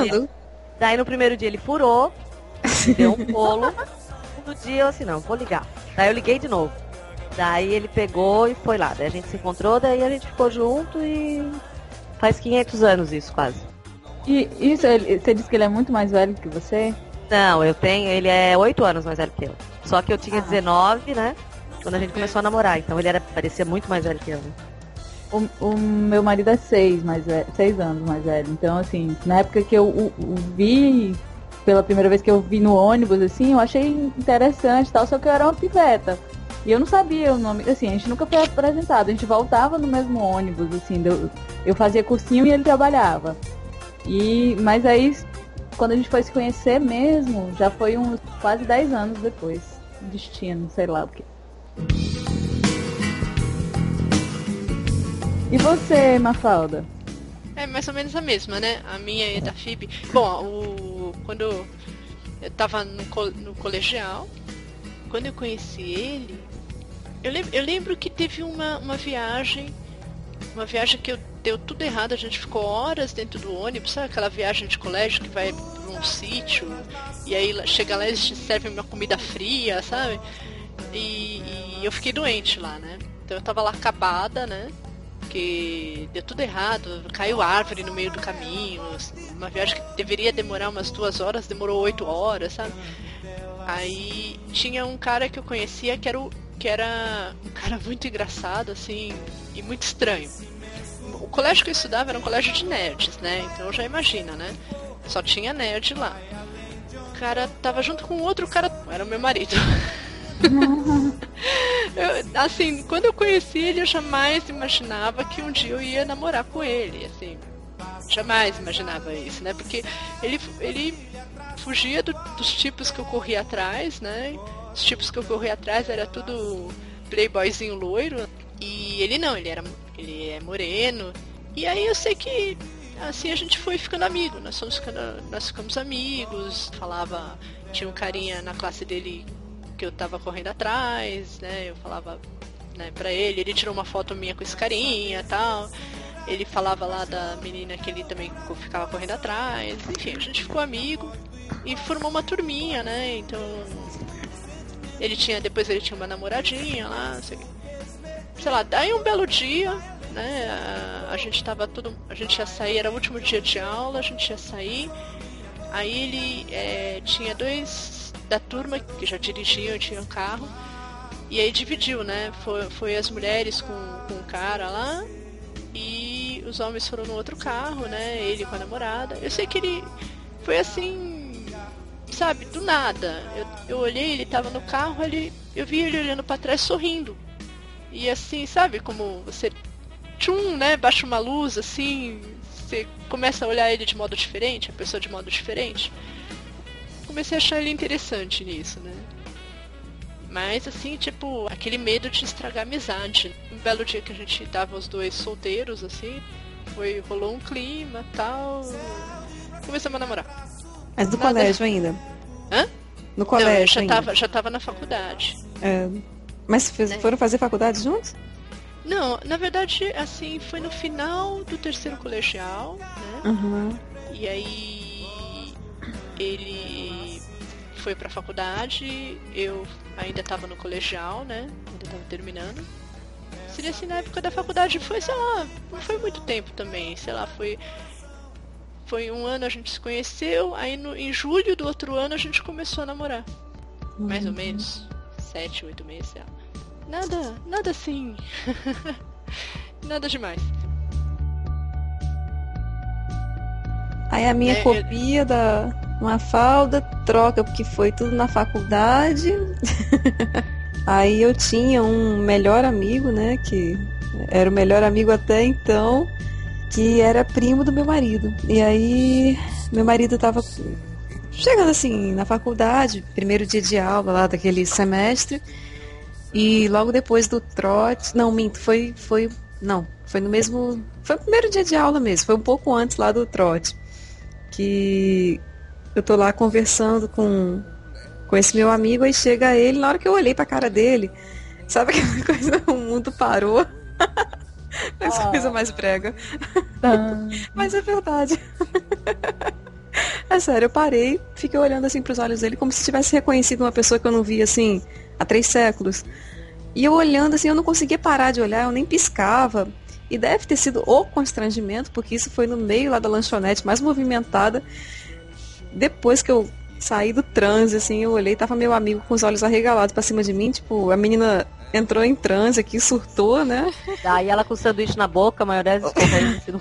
no primeiro dia ele furou, deu um bolo. No segundo dia eu assim, não, vou ligar. Daí eu liguei de novo. Daí ele pegou e foi lá. Daí a gente se encontrou, daí a gente ficou junto e faz 500 anos isso, quase. E isso, você disse que ele é muito mais velho que você? Não, ele é 8 anos mais velho que eu. Só que eu tinha 19, né? Quando a gente começou a namorar. Então ele parecia muito mais velho que eu, né? O meu marido é 6 anos mais velho. Então, assim, na época que eu o vi, pela primeira vez que eu vi no ônibus, assim, eu achei interessante e tal, só que eu era uma piveta. E eu não sabia o nome, assim, a gente nunca foi apresentado, a gente voltava no mesmo ônibus, assim, eu fazia cursinho e ele trabalhava. Mas aí, quando a gente foi se conhecer mesmo, já foi uns quase 10 anos depois. Destino, sei lá o quê. E você, Mafalda? É mais ou menos a mesma, né? A minha e da Phoebe. Bom, quando eu tava no colegial, quando eu conheci ele, eu lembro que teve uma viagem que deu tudo errado, a gente ficou horas dentro do ônibus, sabe aquela viagem de colégio que vai pra um sítio, e aí chega lá e eles te servem uma comida fria, sabe? E eu fiquei doente lá, né? Então eu tava lá acabada, né? Porque deu tudo errado, caiu árvore no meio do caminho, uma viagem que deveria demorar umas 2 horas, demorou 8 horas, sabe? Aí tinha um cara que eu conhecia que era um cara muito engraçado, assim, e muito estranho. O colégio que eu estudava era um colégio de nerds, né? Então já imagina, né? Só tinha nerd lá. O cara tava junto com outro cara, era o meu marido. Assim, quando eu conheci ele, eu jamais imaginava que um dia eu ia namorar com ele, assim. Jamais imaginava isso, né? Porque ele fugia dos tipos que eu corria atrás, né? Os tipos que eu corri atrás era tudo playboyzinho loiro. E ele não, ele é moreno. E aí eu sei que assim a gente foi ficando amigo. Nós ficamos amigos. Tinha um carinha na classe dele que eu tava correndo atrás, né? Eu falava, né, pra ele tirou uma foto minha com esse carinha e tal. Ele falava lá da menina que ele também ficava correndo atrás. Enfim, a gente ficou amigo e formou uma turminha, né? Então depois ele tinha uma namoradinha lá, sei lá, daí um belo dia, né? A gente ia sair, era o último dia de aula, a gente ia sair. Aí ele tinha dois da turma que já dirigiam, tinham carro. E aí dividiu, né? Foi as mulheres com o cara lá. E os homens foram no outro carro, né? Ele com a namorada. Eu sei que ele foi assim, sabe, do nada. Eu olhei, ele tava no carro, eu vi ele olhando pra trás sorrindo. E assim, sabe, como você né? Baixa uma luz, assim, você começa a olhar ele de modo diferente, a pessoa de modo diferente. Comecei a achar ele interessante nisso, né? Mas assim, tipo, aquele medo de estragar a amizade. Um belo dia que a gente tava os dois solteiros, assim, rolou um clima e tal. Começamos a namorar. Mas do colégio ainda? Hã? No colégio não, já tava na faculdade. Mas foram fazer faculdade juntos? Não, na verdade, assim, foi no final do terceiro colegial, né? Uhum. E aí ele foi pra faculdade, eu ainda tava no colegial, né? Ainda tava terminando. Seria assim, na época da faculdade foi, sei lá, não foi muito tempo também, sei lá, foi um ano a gente se conheceu, aí em julho do outro ano a gente começou a namorar. Mais ou menos, 7, 8 meses, sei lá. Nada assim, nada demais. Aí a minha copia da Mafalda troca, porque foi tudo na faculdade. Aí eu tinha um melhor amigo, né, que era o melhor amigo até então, que era primo do meu marido. E aí meu marido tava chegando assim na faculdade, primeiro dia de aula lá daquele semestre, e logo depois do trote, não, minto, foi no mesmo, foi o primeiro dia de aula mesmo, foi um pouco antes lá do trote, que eu tô lá conversando com esse meu amigo, aí chega ele, na hora que eu olhei pra cara dele, sabe aquela coisa, o mundo parou. Essa coisa mais brega. Mas é verdade. É sério, eu parei, fiquei olhando assim pros olhos dele, como se tivesse reconhecido uma pessoa que eu não via assim há 3 séculos. E eu olhando assim, eu não conseguia parar de olhar, eu nem piscava. E deve ter sido o constrangimento, porque isso foi no meio lá da lanchonete mais movimentada. Depois que eu saí do transe, assim, eu olhei, tava meu amigo com os olhos arregalados pra cima de mim, tipo, a menina entrou em transe aqui, surtou, né? Daí ela com o sanduíche na boca, a maionese escorrendo assim no...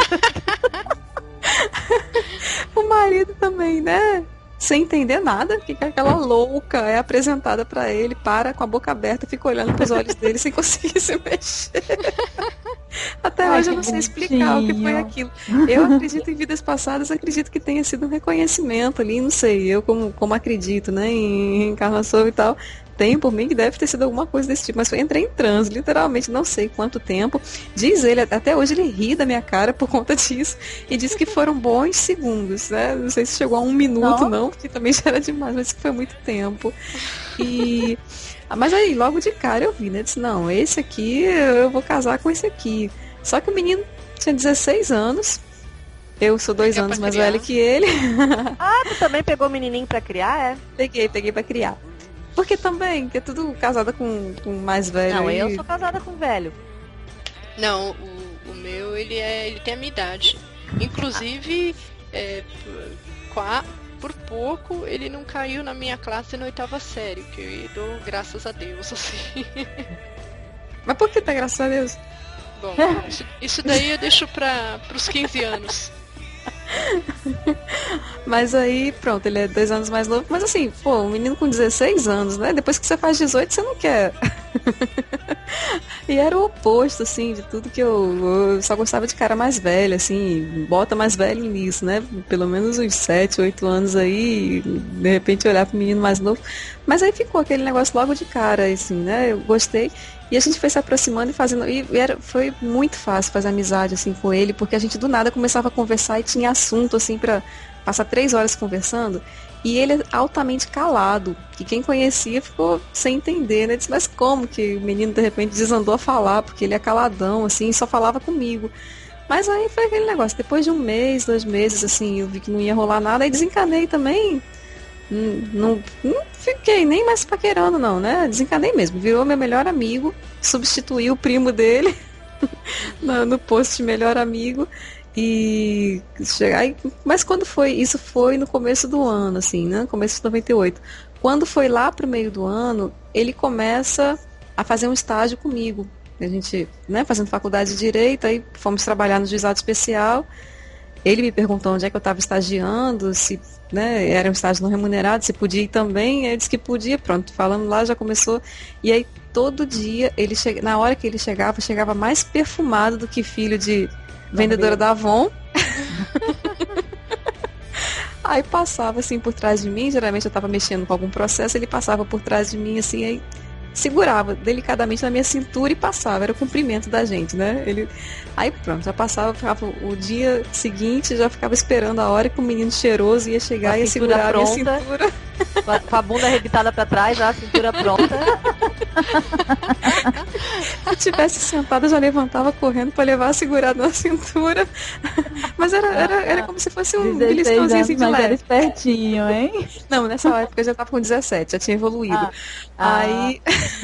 O marido também, né? Sem entender nada, que aquela louca é apresentada pra ele, para com a boca aberta, fica olhando pros olhos dele sem conseguir se mexer. Até hoje eu não sei explicar o que foi aquilo. Eu acredito em vidas passadas, acredito que tenha sido um reconhecimento ali, não sei, eu como acredito, né, em reencarnação e tal, tenho por mim que deve ter sido alguma coisa desse tipo, mas entrei em transe, literalmente, não sei quanto tempo. Diz ele, até hoje ele ri da minha cara por conta disso, e diz que foram bons segundos, né, não sei se chegou a 1 minuto não, porque também já era demais, mas que foi muito tempo. Mas aí, logo de cara eu vi, né? Disse, não, esse aqui, eu vou casar com esse aqui. Só que o menino tinha 16 anos. Eu sou 2 anos mais velho que ele. Ah, tu também pegou o menininho pra criar, é? Peguei pra criar. Porque também, que é tudo casada com mais velho. Não, eu sou casada com velho. Não, o meu, ele tem a minha idade. Inclusive, por pouco ele não caiu na minha classe na 8ª série, que eu dou graças a Deus, assim. Mas por que tá graças a Deus? Bom, isso daí eu deixo pros 15 anos. Mas aí, pronto, ele é 2 anos mais novo. Mas assim, pô, um menino com 16 anos, né? Depois que você faz 18, você não quer E era o oposto, assim, de tudo que eu só gostava de cara mais velho, assim, bota mais velho nisso, né? Pelo menos uns 7, 8 anos aí, de repente olhar pro menino mais novo. Mas aí ficou aquele negócio logo de cara, assim, né? Eu gostei. E a gente foi se aproximando e fazendo. Foi muito fácil fazer amizade, assim, com ele, porque a gente do nada começava a conversar e tinha assunto, assim, pra passar 3 horas conversando. E ele é altamente calado, que quem conhecia ficou sem entender, né? Disse, mas como que o menino de repente desandou a falar, porque ele é caladão, assim, só falava comigo. Mas aí foi aquele negócio, depois de 1 mês, 2 meses, assim, eu vi que não ia rolar nada, aí desencanei também. Não fiquei nem mais paquerando, não, né? Desencanei mesmo, virou meu melhor amigo, substituiu o primo dele no posto de melhor amigo. E mas quando foi? Isso foi no começo do ano, assim, né? Começo de 98. Quando foi lá pro meio do ano, ele começa a fazer um estágio comigo. A gente, né, fazendo faculdade de Direito, aí fomos trabalhar no juizado especial. Ele me perguntou onde é que eu estava estagiando, se, né, era um estágio não remunerado, se podia ir também. Ele disse que podia, pronto, falando lá, já começou. E aí todo dia, na hora que ele chegava mais perfumado do que filho de vendedora da Avon. Aí passava assim por trás de mim, geralmente eu estava mexendo com algum processo, ele passava por trás de mim assim, aí segurava delicadamente na minha cintura e passava, era o cumprimento da gente, né? Aí pronto, já passava, ficava o dia seguinte, já ficava esperando a hora que o menino cheiroso ia chegar e ia segurar a minha cintura. Com a bunda arrebitada pra trás, a cintura pronta. Se eu tivesse sentada, eu já levantava correndo pra levar a segurada na cintura. Mas era como se fosse um beliscãozinho assim de mas leve. era espertinho, hein? Não, nessa época eu já tava com 17, já tinha evoluído. Aí...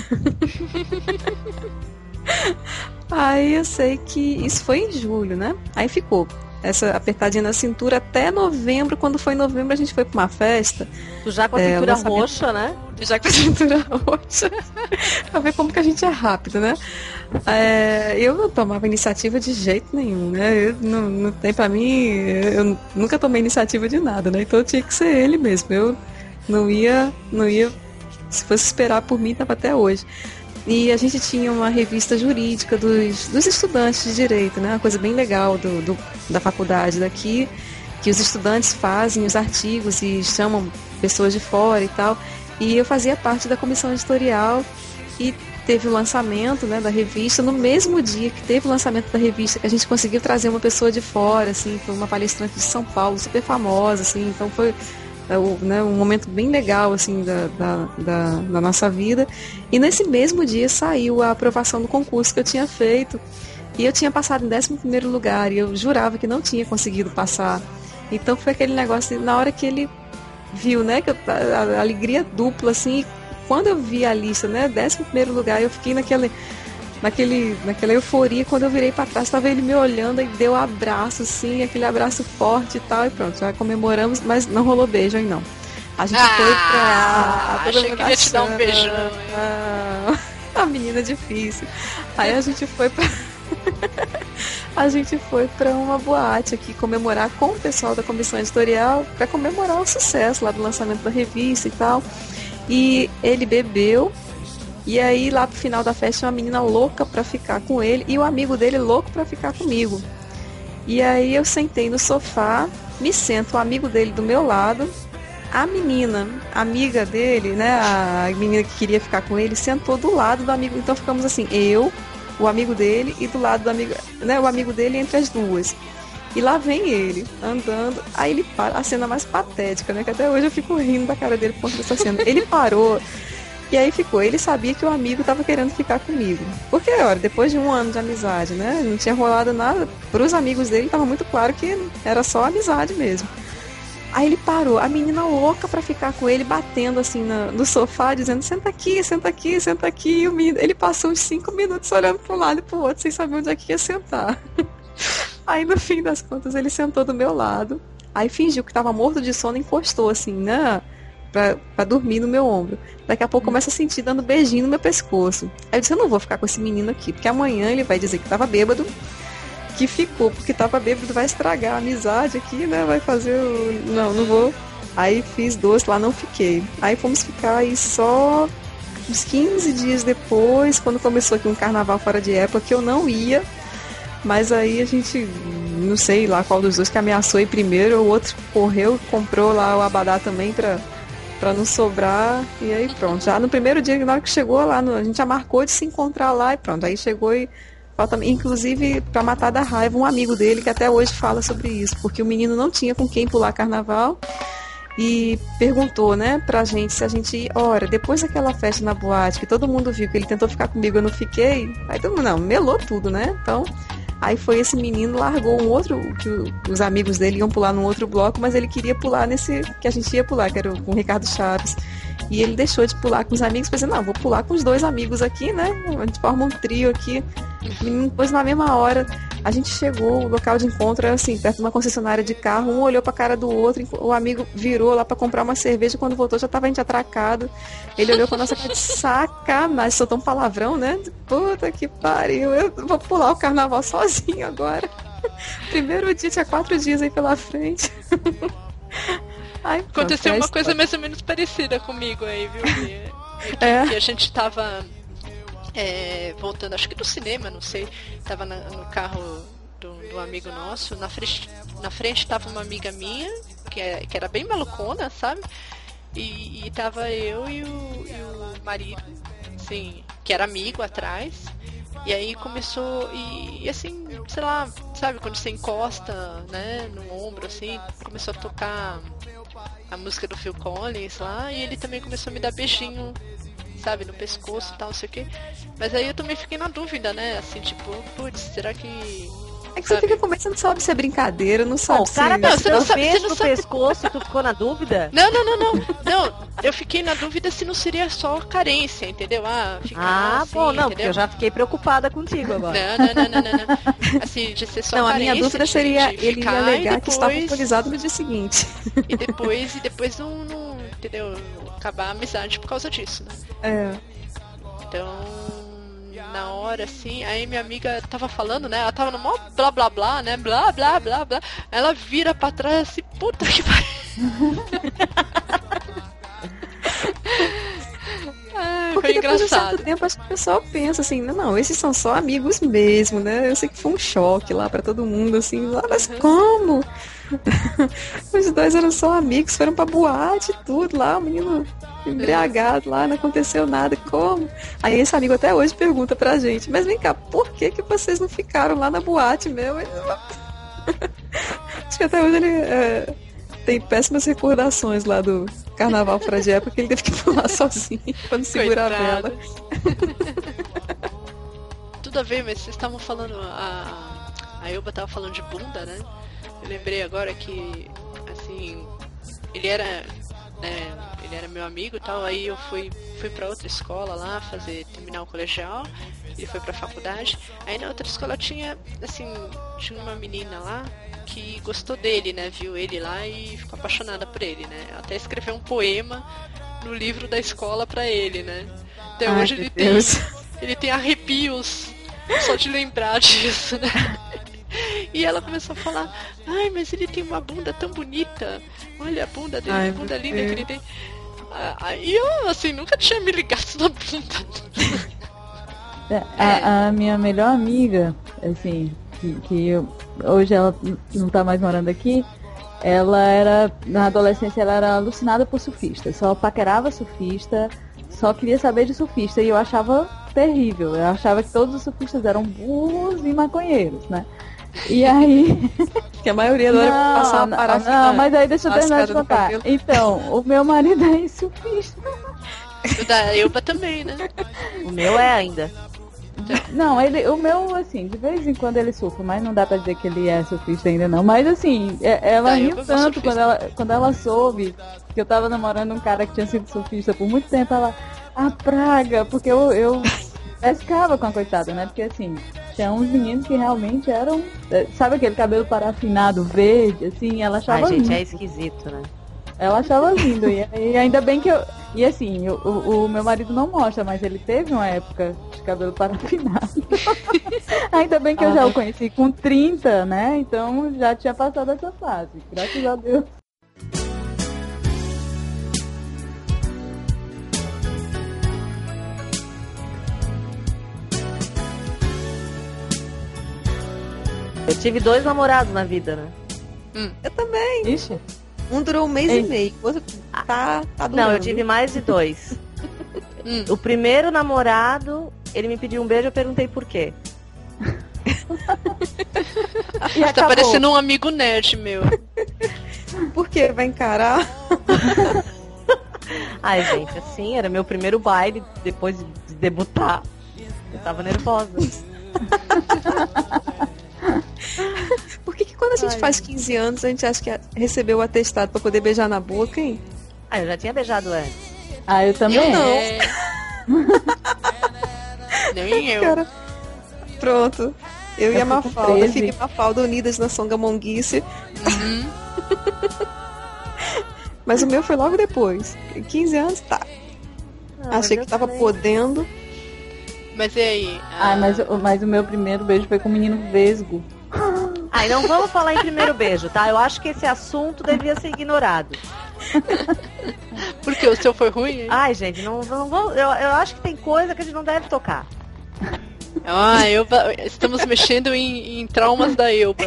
Aí eu sei que isso foi em julho, né? Aí ficou essa apertadinha na cintura até novembro. Quando foi em novembro a gente foi pra uma festa. Tu já com a cintura roxa, né? Já com a cintura roxa. Pra ver como que a gente é rápido, né? Eu não tomava iniciativa de jeito nenhum, né? Não tem pra mim, eu nunca tomei iniciativa de nada, né? Então tinha que ser ele mesmo. Eu não ia, se fosse esperar por mim, tava até hoje. E a gente tinha uma revista jurídica dos estudantes de direito, né? Uma coisa bem legal da faculdade daqui, que os estudantes fazem os artigos e chamam pessoas de fora e tal. E eu fazia parte da comissão editorial e teve o lançamento, né, da revista. No mesmo dia que teve o lançamento da revista, que a gente conseguiu trazer uma pessoa de fora, assim, foi uma palestrante de São Paulo, super famosa, assim, então foi um momento bem legal assim, da nossa vida. E nesse mesmo dia saiu a aprovação do concurso que eu tinha feito. E eu tinha passado em 11º lugar. E eu jurava que não tinha conseguido passar. Então foi aquele negócio, na hora que ele viu, né, que a alegria dupla, assim. Quando eu vi a lista, né, 11º lugar, eu fiquei naquela euforia. Quando eu virei pra trás, estava ele me olhando e deu um abraço, assim, aquele abraço forte e tal, e pronto, já comemoramos, mas não rolou beijo aí não. A gente foi pra... Achei que ia te dar um beijão. A menina difícil. Aí a gente foi pra... A gente foi pra uma boate aqui comemorar com o pessoal da comissão editorial, pra comemorar o sucesso lá do lançamento da revista e tal. E ele bebeu. E aí, lá pro final da festa, uma menina louca pra ficar com ele e o amigo dele louco pra ficar comigo. E aí eu sentei no sofá, me sento o amigo dele do meu lado, a menina, amiga dele, né, a menina que queria ficar com ele, sentou do lado do amigo. Então ficamos assim, eu, o amigo dele e do lado do amigo, né, o amigo dele entre as duas. E lá vem ele, andando, aí ele para, a cena mais patética, né, que até hoje eu fico rindo da cara dele por conta dessa cena. Ele parou. E aí ficou, ele sabia que o amigo estava querendo ficar comigo. Porque, olha, depois de 1 ano de amizade, né, não tinha rolado nada. Para os amigos dele estava muito claro que era só amizade mesmo. Aí ele parou, a menina louca para ficar com ele, batendo assim no sofá, dizendo, senta aqui, senta aqui, senta aqui. E o menino, ele passou uns 5 minutos olhando para um lado e para o outro, sem saber onde é que ia sentar. Aí no fim das contas ele sentou do meu lado, aí fingiu que estava morto de sono e encostou assim, né, pra dormir no meu ombro. Daqui a pouco começa a sentir dando beijinho no meu pescoço. Aí eu disse, eu não vou ficar com esse menino aqui, porque amanhã ele vai dizer que tava bêbado, que ficou porque tava bêbado, vai estragar a amizade aqui, né, vai fazer não vou. Aí fiz doce lá, não fiquei. Aí fomos ficar aí só uns 15 dias depois, quando começou aqui um carnaval fora de época, que eu não ia. Mas aí a gente, não sei lá qual dos dois que ameaçou ir primeiro, o outro correu, comprou lá o abadá também pra não sobrar. E aí pronto, já no primeiro dia, na hora que chegou lá, a gente já marcou de se encontrar lá e pronto. Aí chegou e falta, inclusive, pra matar da raiva, um amigo dele que até hoje fala sobre isso, porque o menino não tinha com quem pular carnaval. E perguntou, né, pra gente se a gente ia. Ora, depois daquela festa na boate, que todo mundo viu que ele tentou ficar comigo, eu não fiquei. Aí todo mundo, não, melou tudo, né? Então, aí foi esse menino, largou um outro, que os amigos dele iam pular num outro bloco, mas ele queria pular nesse que a gente ia pular, que era com o Ricardo Chaves. E ele deixou de pular com os amigos, pensando, não, vou pular com os dois amigos aqui, né? A gente forma um trio aqui. O menino, depois, na mesma hora, a gente chegou, o local de encontro era assim, perto de uma concessionária de carro, um olhou pra cara do outro, o amigo virou lá pra comprar uma cerveja, quando voltou já tava a gente atracado. Ele olhou com a nossa cara de sacanagem, soltou um palavrão, né? Puta que pariu, eu vou pular o carnaval sozinho agora. Primeiro dia, tinha 4 dias aí pela frente. Ai, Aconteceu uma coisa mais ou menos parecida comigo aí, viu? Que a gente tava voltando, acho que do cinema, não sei. Tava no carro do amigo nosso. Na frente tava uma amiga minha, que era bem malucona, sabe? E tava eu e o marido, assim, que era amigo atrás. E aí começou, e assim, sei lá, sabe, quando você encosta, né, no ombro, assim, começou a tocar a música do Phil Collins lá, e ele também começou a me dar beijinho, sabe, no pescoço e tal, não sei o quê. Mas aí eu também fiquei na dúvida, né, assim, tipo, putz, será que... É que você fica com medo, você não sabe se é brincadeira, não sabe se... O cara Não, você não sabe, fez você não no sabe. pescoço e tu ficou na dúvida? Não, eu fiquei na dúvida se não seria só carência, entendeu? Ficar assim, bom, não, entendeu? porque eu já fiquei preocupada contigo agora. Não. Assim, de ser só Não, a carência. minha dúvida seria de ele ia ficar alegar e que estava depois- alcoolizado no dia seguinte. E depois não, entendeu? Acabar a amizade por causa disso, né? É. Então, na hora, assim, aí minha amiga tava falando, né? Ela tava no maior blá blá blá, né? Blá blá blá blá. Ela vira pra trás assim, puta que pariu. Ai, foi Porque depois de um certo engraçado. tempo, acho que o pessoal pensa assim, não, esses são só amigos mesmo, né? Eu sei que foi um choque lá pra todo mundo, assim, mas como? Os dois eram só amigos, foram pra boate e tudo lá, o menino embriagado lá, não aconteceu nada, como? Aí esse amigo até hoje pergunta pra gente, mas vem cá, por que vocês não ficaram lá na boate mesmo? Acho que até hoje ele tem péssimas recordações lá do carnaval fora de época, que ele teve que pular sozinho quando segura a vela. Tudo a ver, mas vocês estavam falando, a Elba tava falando de bunda, né? Eu lembrei agora que, assim, ele era meu amigo e tal, aí eu fui pra outra escola lá terminar o colegial, ele foi pra faculdade, aí na outra escola tinha uma menina lá que gostou dele, né, viu ele lá e ficou apaixonada por ele, né, até escreveu um poema no livro da escola pra ele, né, até Ai, hoje meu Deus. ele tem arrepios só de lembrar disso, né. E ela começou a falar, ai, mas ele tem uma bunda tão bonita, olha a bunda dele, Ai, a bunda meu linda Deus. que ele tem. Aí eu, assim, nunca tinha me ligado na bunda. A minha melhor amiga, assim, hoje ela não tá mais morando aqui, ela era, na adolescência, ela era alucinada por surfista, só paquerava surfista, só queria saber de surfista, e eu achava terrível, eu achava que todos os surfistas eram burros e maconheiros, né? E aí... Que a maioria adora passar uma parafina. Não, mas aí deixa eu terminar de lascada no contar. cabelo. Então, o meu marido é surfista. O da Elba também, né? O meu é ainda. Não, o meu, assim, de vez em quando ele surfa, mas não dá pra dizer que ele é surfista ainda não. Mas assim, ela Tá, eu riu vou tanto surfista. quando ela soube que eu tava namorando um cara que tinha sido surfista por muito tempo, ela, a praga, porque eu pescava com a coitada, né? Porque assim, tinha uns meninos que realmente eram, sabe aquele cabelo parafinado verde, assim, ela achava Ai, gente, lindo. é esquisito, né? Ela achava lindo, e ainda bem que eu... E assim, o meu marido não mostra, mas ele teve uma época de cabelo parafinado. Ainda bem que eu já o conheci com 30, né? Então já tinha passado essa fase, graças a Deus. Eu tive 2 namorados na vida, né? Eu também. Ixi. Um durou um mês Ei. e meio. O outro tá durando. Não, eu tive mais de 2. O primeiro namorado, ele me pediu um beijo, eu perguntei por quê. E Tá acabou. parecendo um amigo nerd meu. Por quê? Vai encarar? Ai, gente, assim, era meu primeiro baile depois de debutar. Eu tava nervosa. Por que quando a gente faz 15 anos, a gente acha que recebeu o atestado pra poder beijar na boca, hein? Ah, eu já tinha beijado antes. Ah, eu também. não. É. Nem eu. Cara, pronto. Eu e a Eu fui com Mafalda, 13. Fique e Mafalda unidas na songamonguice. Uhum. Mas o meu foi logo depois. 15 anos, tá. Ah, Achei mas que eu tava também. podendo. Mas e aí? Ah, mas o meu primeiro beijo foi com o menino vesgo. Ai, não vamos falar em primeiro beijo, tá? Eu acho que esse assunto devia ser ignorado. Porque o seu foi ruim? hein? Ai, gente, não vamos. Eu acho que tem coisa que a gente não deve tocar. Estamos mexendo em traumas da Elba.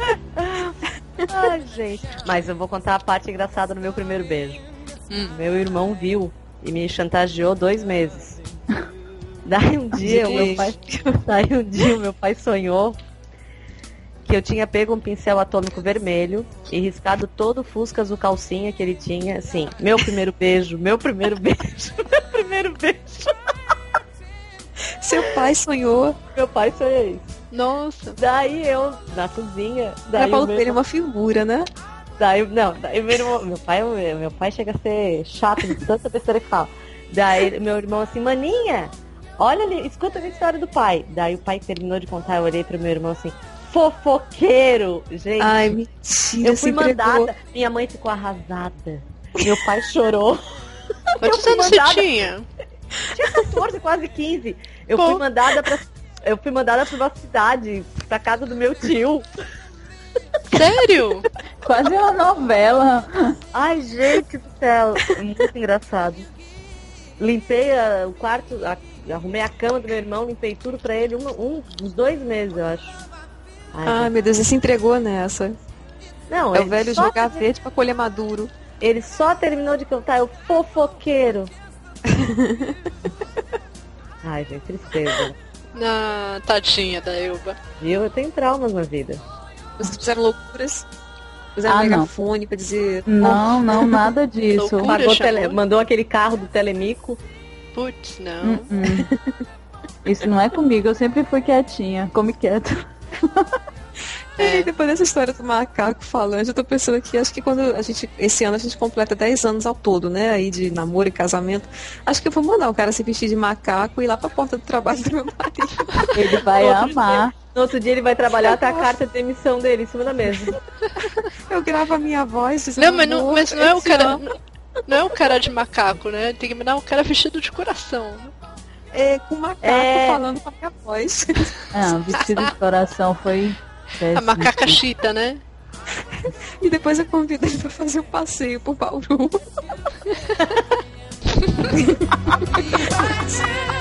Ai, gente. Mas eu vou contar a parte engraçada do meu primeiro beijo. Meu irmão viu e me chantageou 2 meses. Daí um dia o meu pai sonhou que eu tinha pego um pincel atômico vermelho e riscado todo o fusca azul calcinha que ele tinha, assim, meu primeiro beijo, meu primeiro beijo, meu primeiro beijo. Seu pai sonhou. Meu pai sonhou isso. Nossa. Daí eu, na cozinha, Já daí falou o que meu ele é uma figura, né? Daí meu pai chega a ser chato de tanta besteira que fala. Daí meu irmão assim, maninha, olha ali, escuta a história do pai. Daí o pai terminou de contar, eu olhei pro meu irmão assim, fofoqueiro, gente. Ai, mentira, eu fui se entregou. mandada, minha mãe ficou arrasada. Meu pai chorou. Quantos fui anos você mandada- tinha? Tinha 14, quase 15. Eu Pô. fui mandada pra uma cidade, pra casa do meu tio. Sério? Quase uma novela. Ai, gente do céu, é muito engraçado. Limpei o quarto, arrumei a cama do meu irmão, limpei tudo pra ele uns 2 meses, eu acho. Ai, meu Deus, ele se entregou nessa. não, É o ele velho só jogar verde pra colher maduro. Ele só terminou de cantar, o fofoqueiro. Ai, gente, tristeza. Ah, tadinha da Elba. Viu? Eu tenho traumas na vida. Vocês fizeram loucuras. Fizeram Ah, não. megafone pra dizer. Não, nada disso. Loucura. Pagou chamou? mandou aquele carro do Telemico. Putz, não. Isso não é comigo, eu sempre fui quietinha, come quieto. E depois dessa história do macaco falante, eu tô pensando aqui, acho que esse ano a gente completa 10 anos ao todo, né, aí de namoro e casamento, acho que eu vou mandar o cara se vestir de macaco e ir lá pra porta do trabalho do meu marido. Ele vai amar. No outro dia ele vai trabalhar, tá a carta de demissão dele em cima da mesa. Eu gravo a minha voz dizendo, Não, mas não é o esse cara. ano Não é o cara de macaco, né? Tem que mandar um cara vestido de coração. é com macaco falando com a minha voz. Ah, vestido de coração foi péssimo. A macaca chita, né? E depois eu convido ele pra fazer um passeio por Bauru. Fighting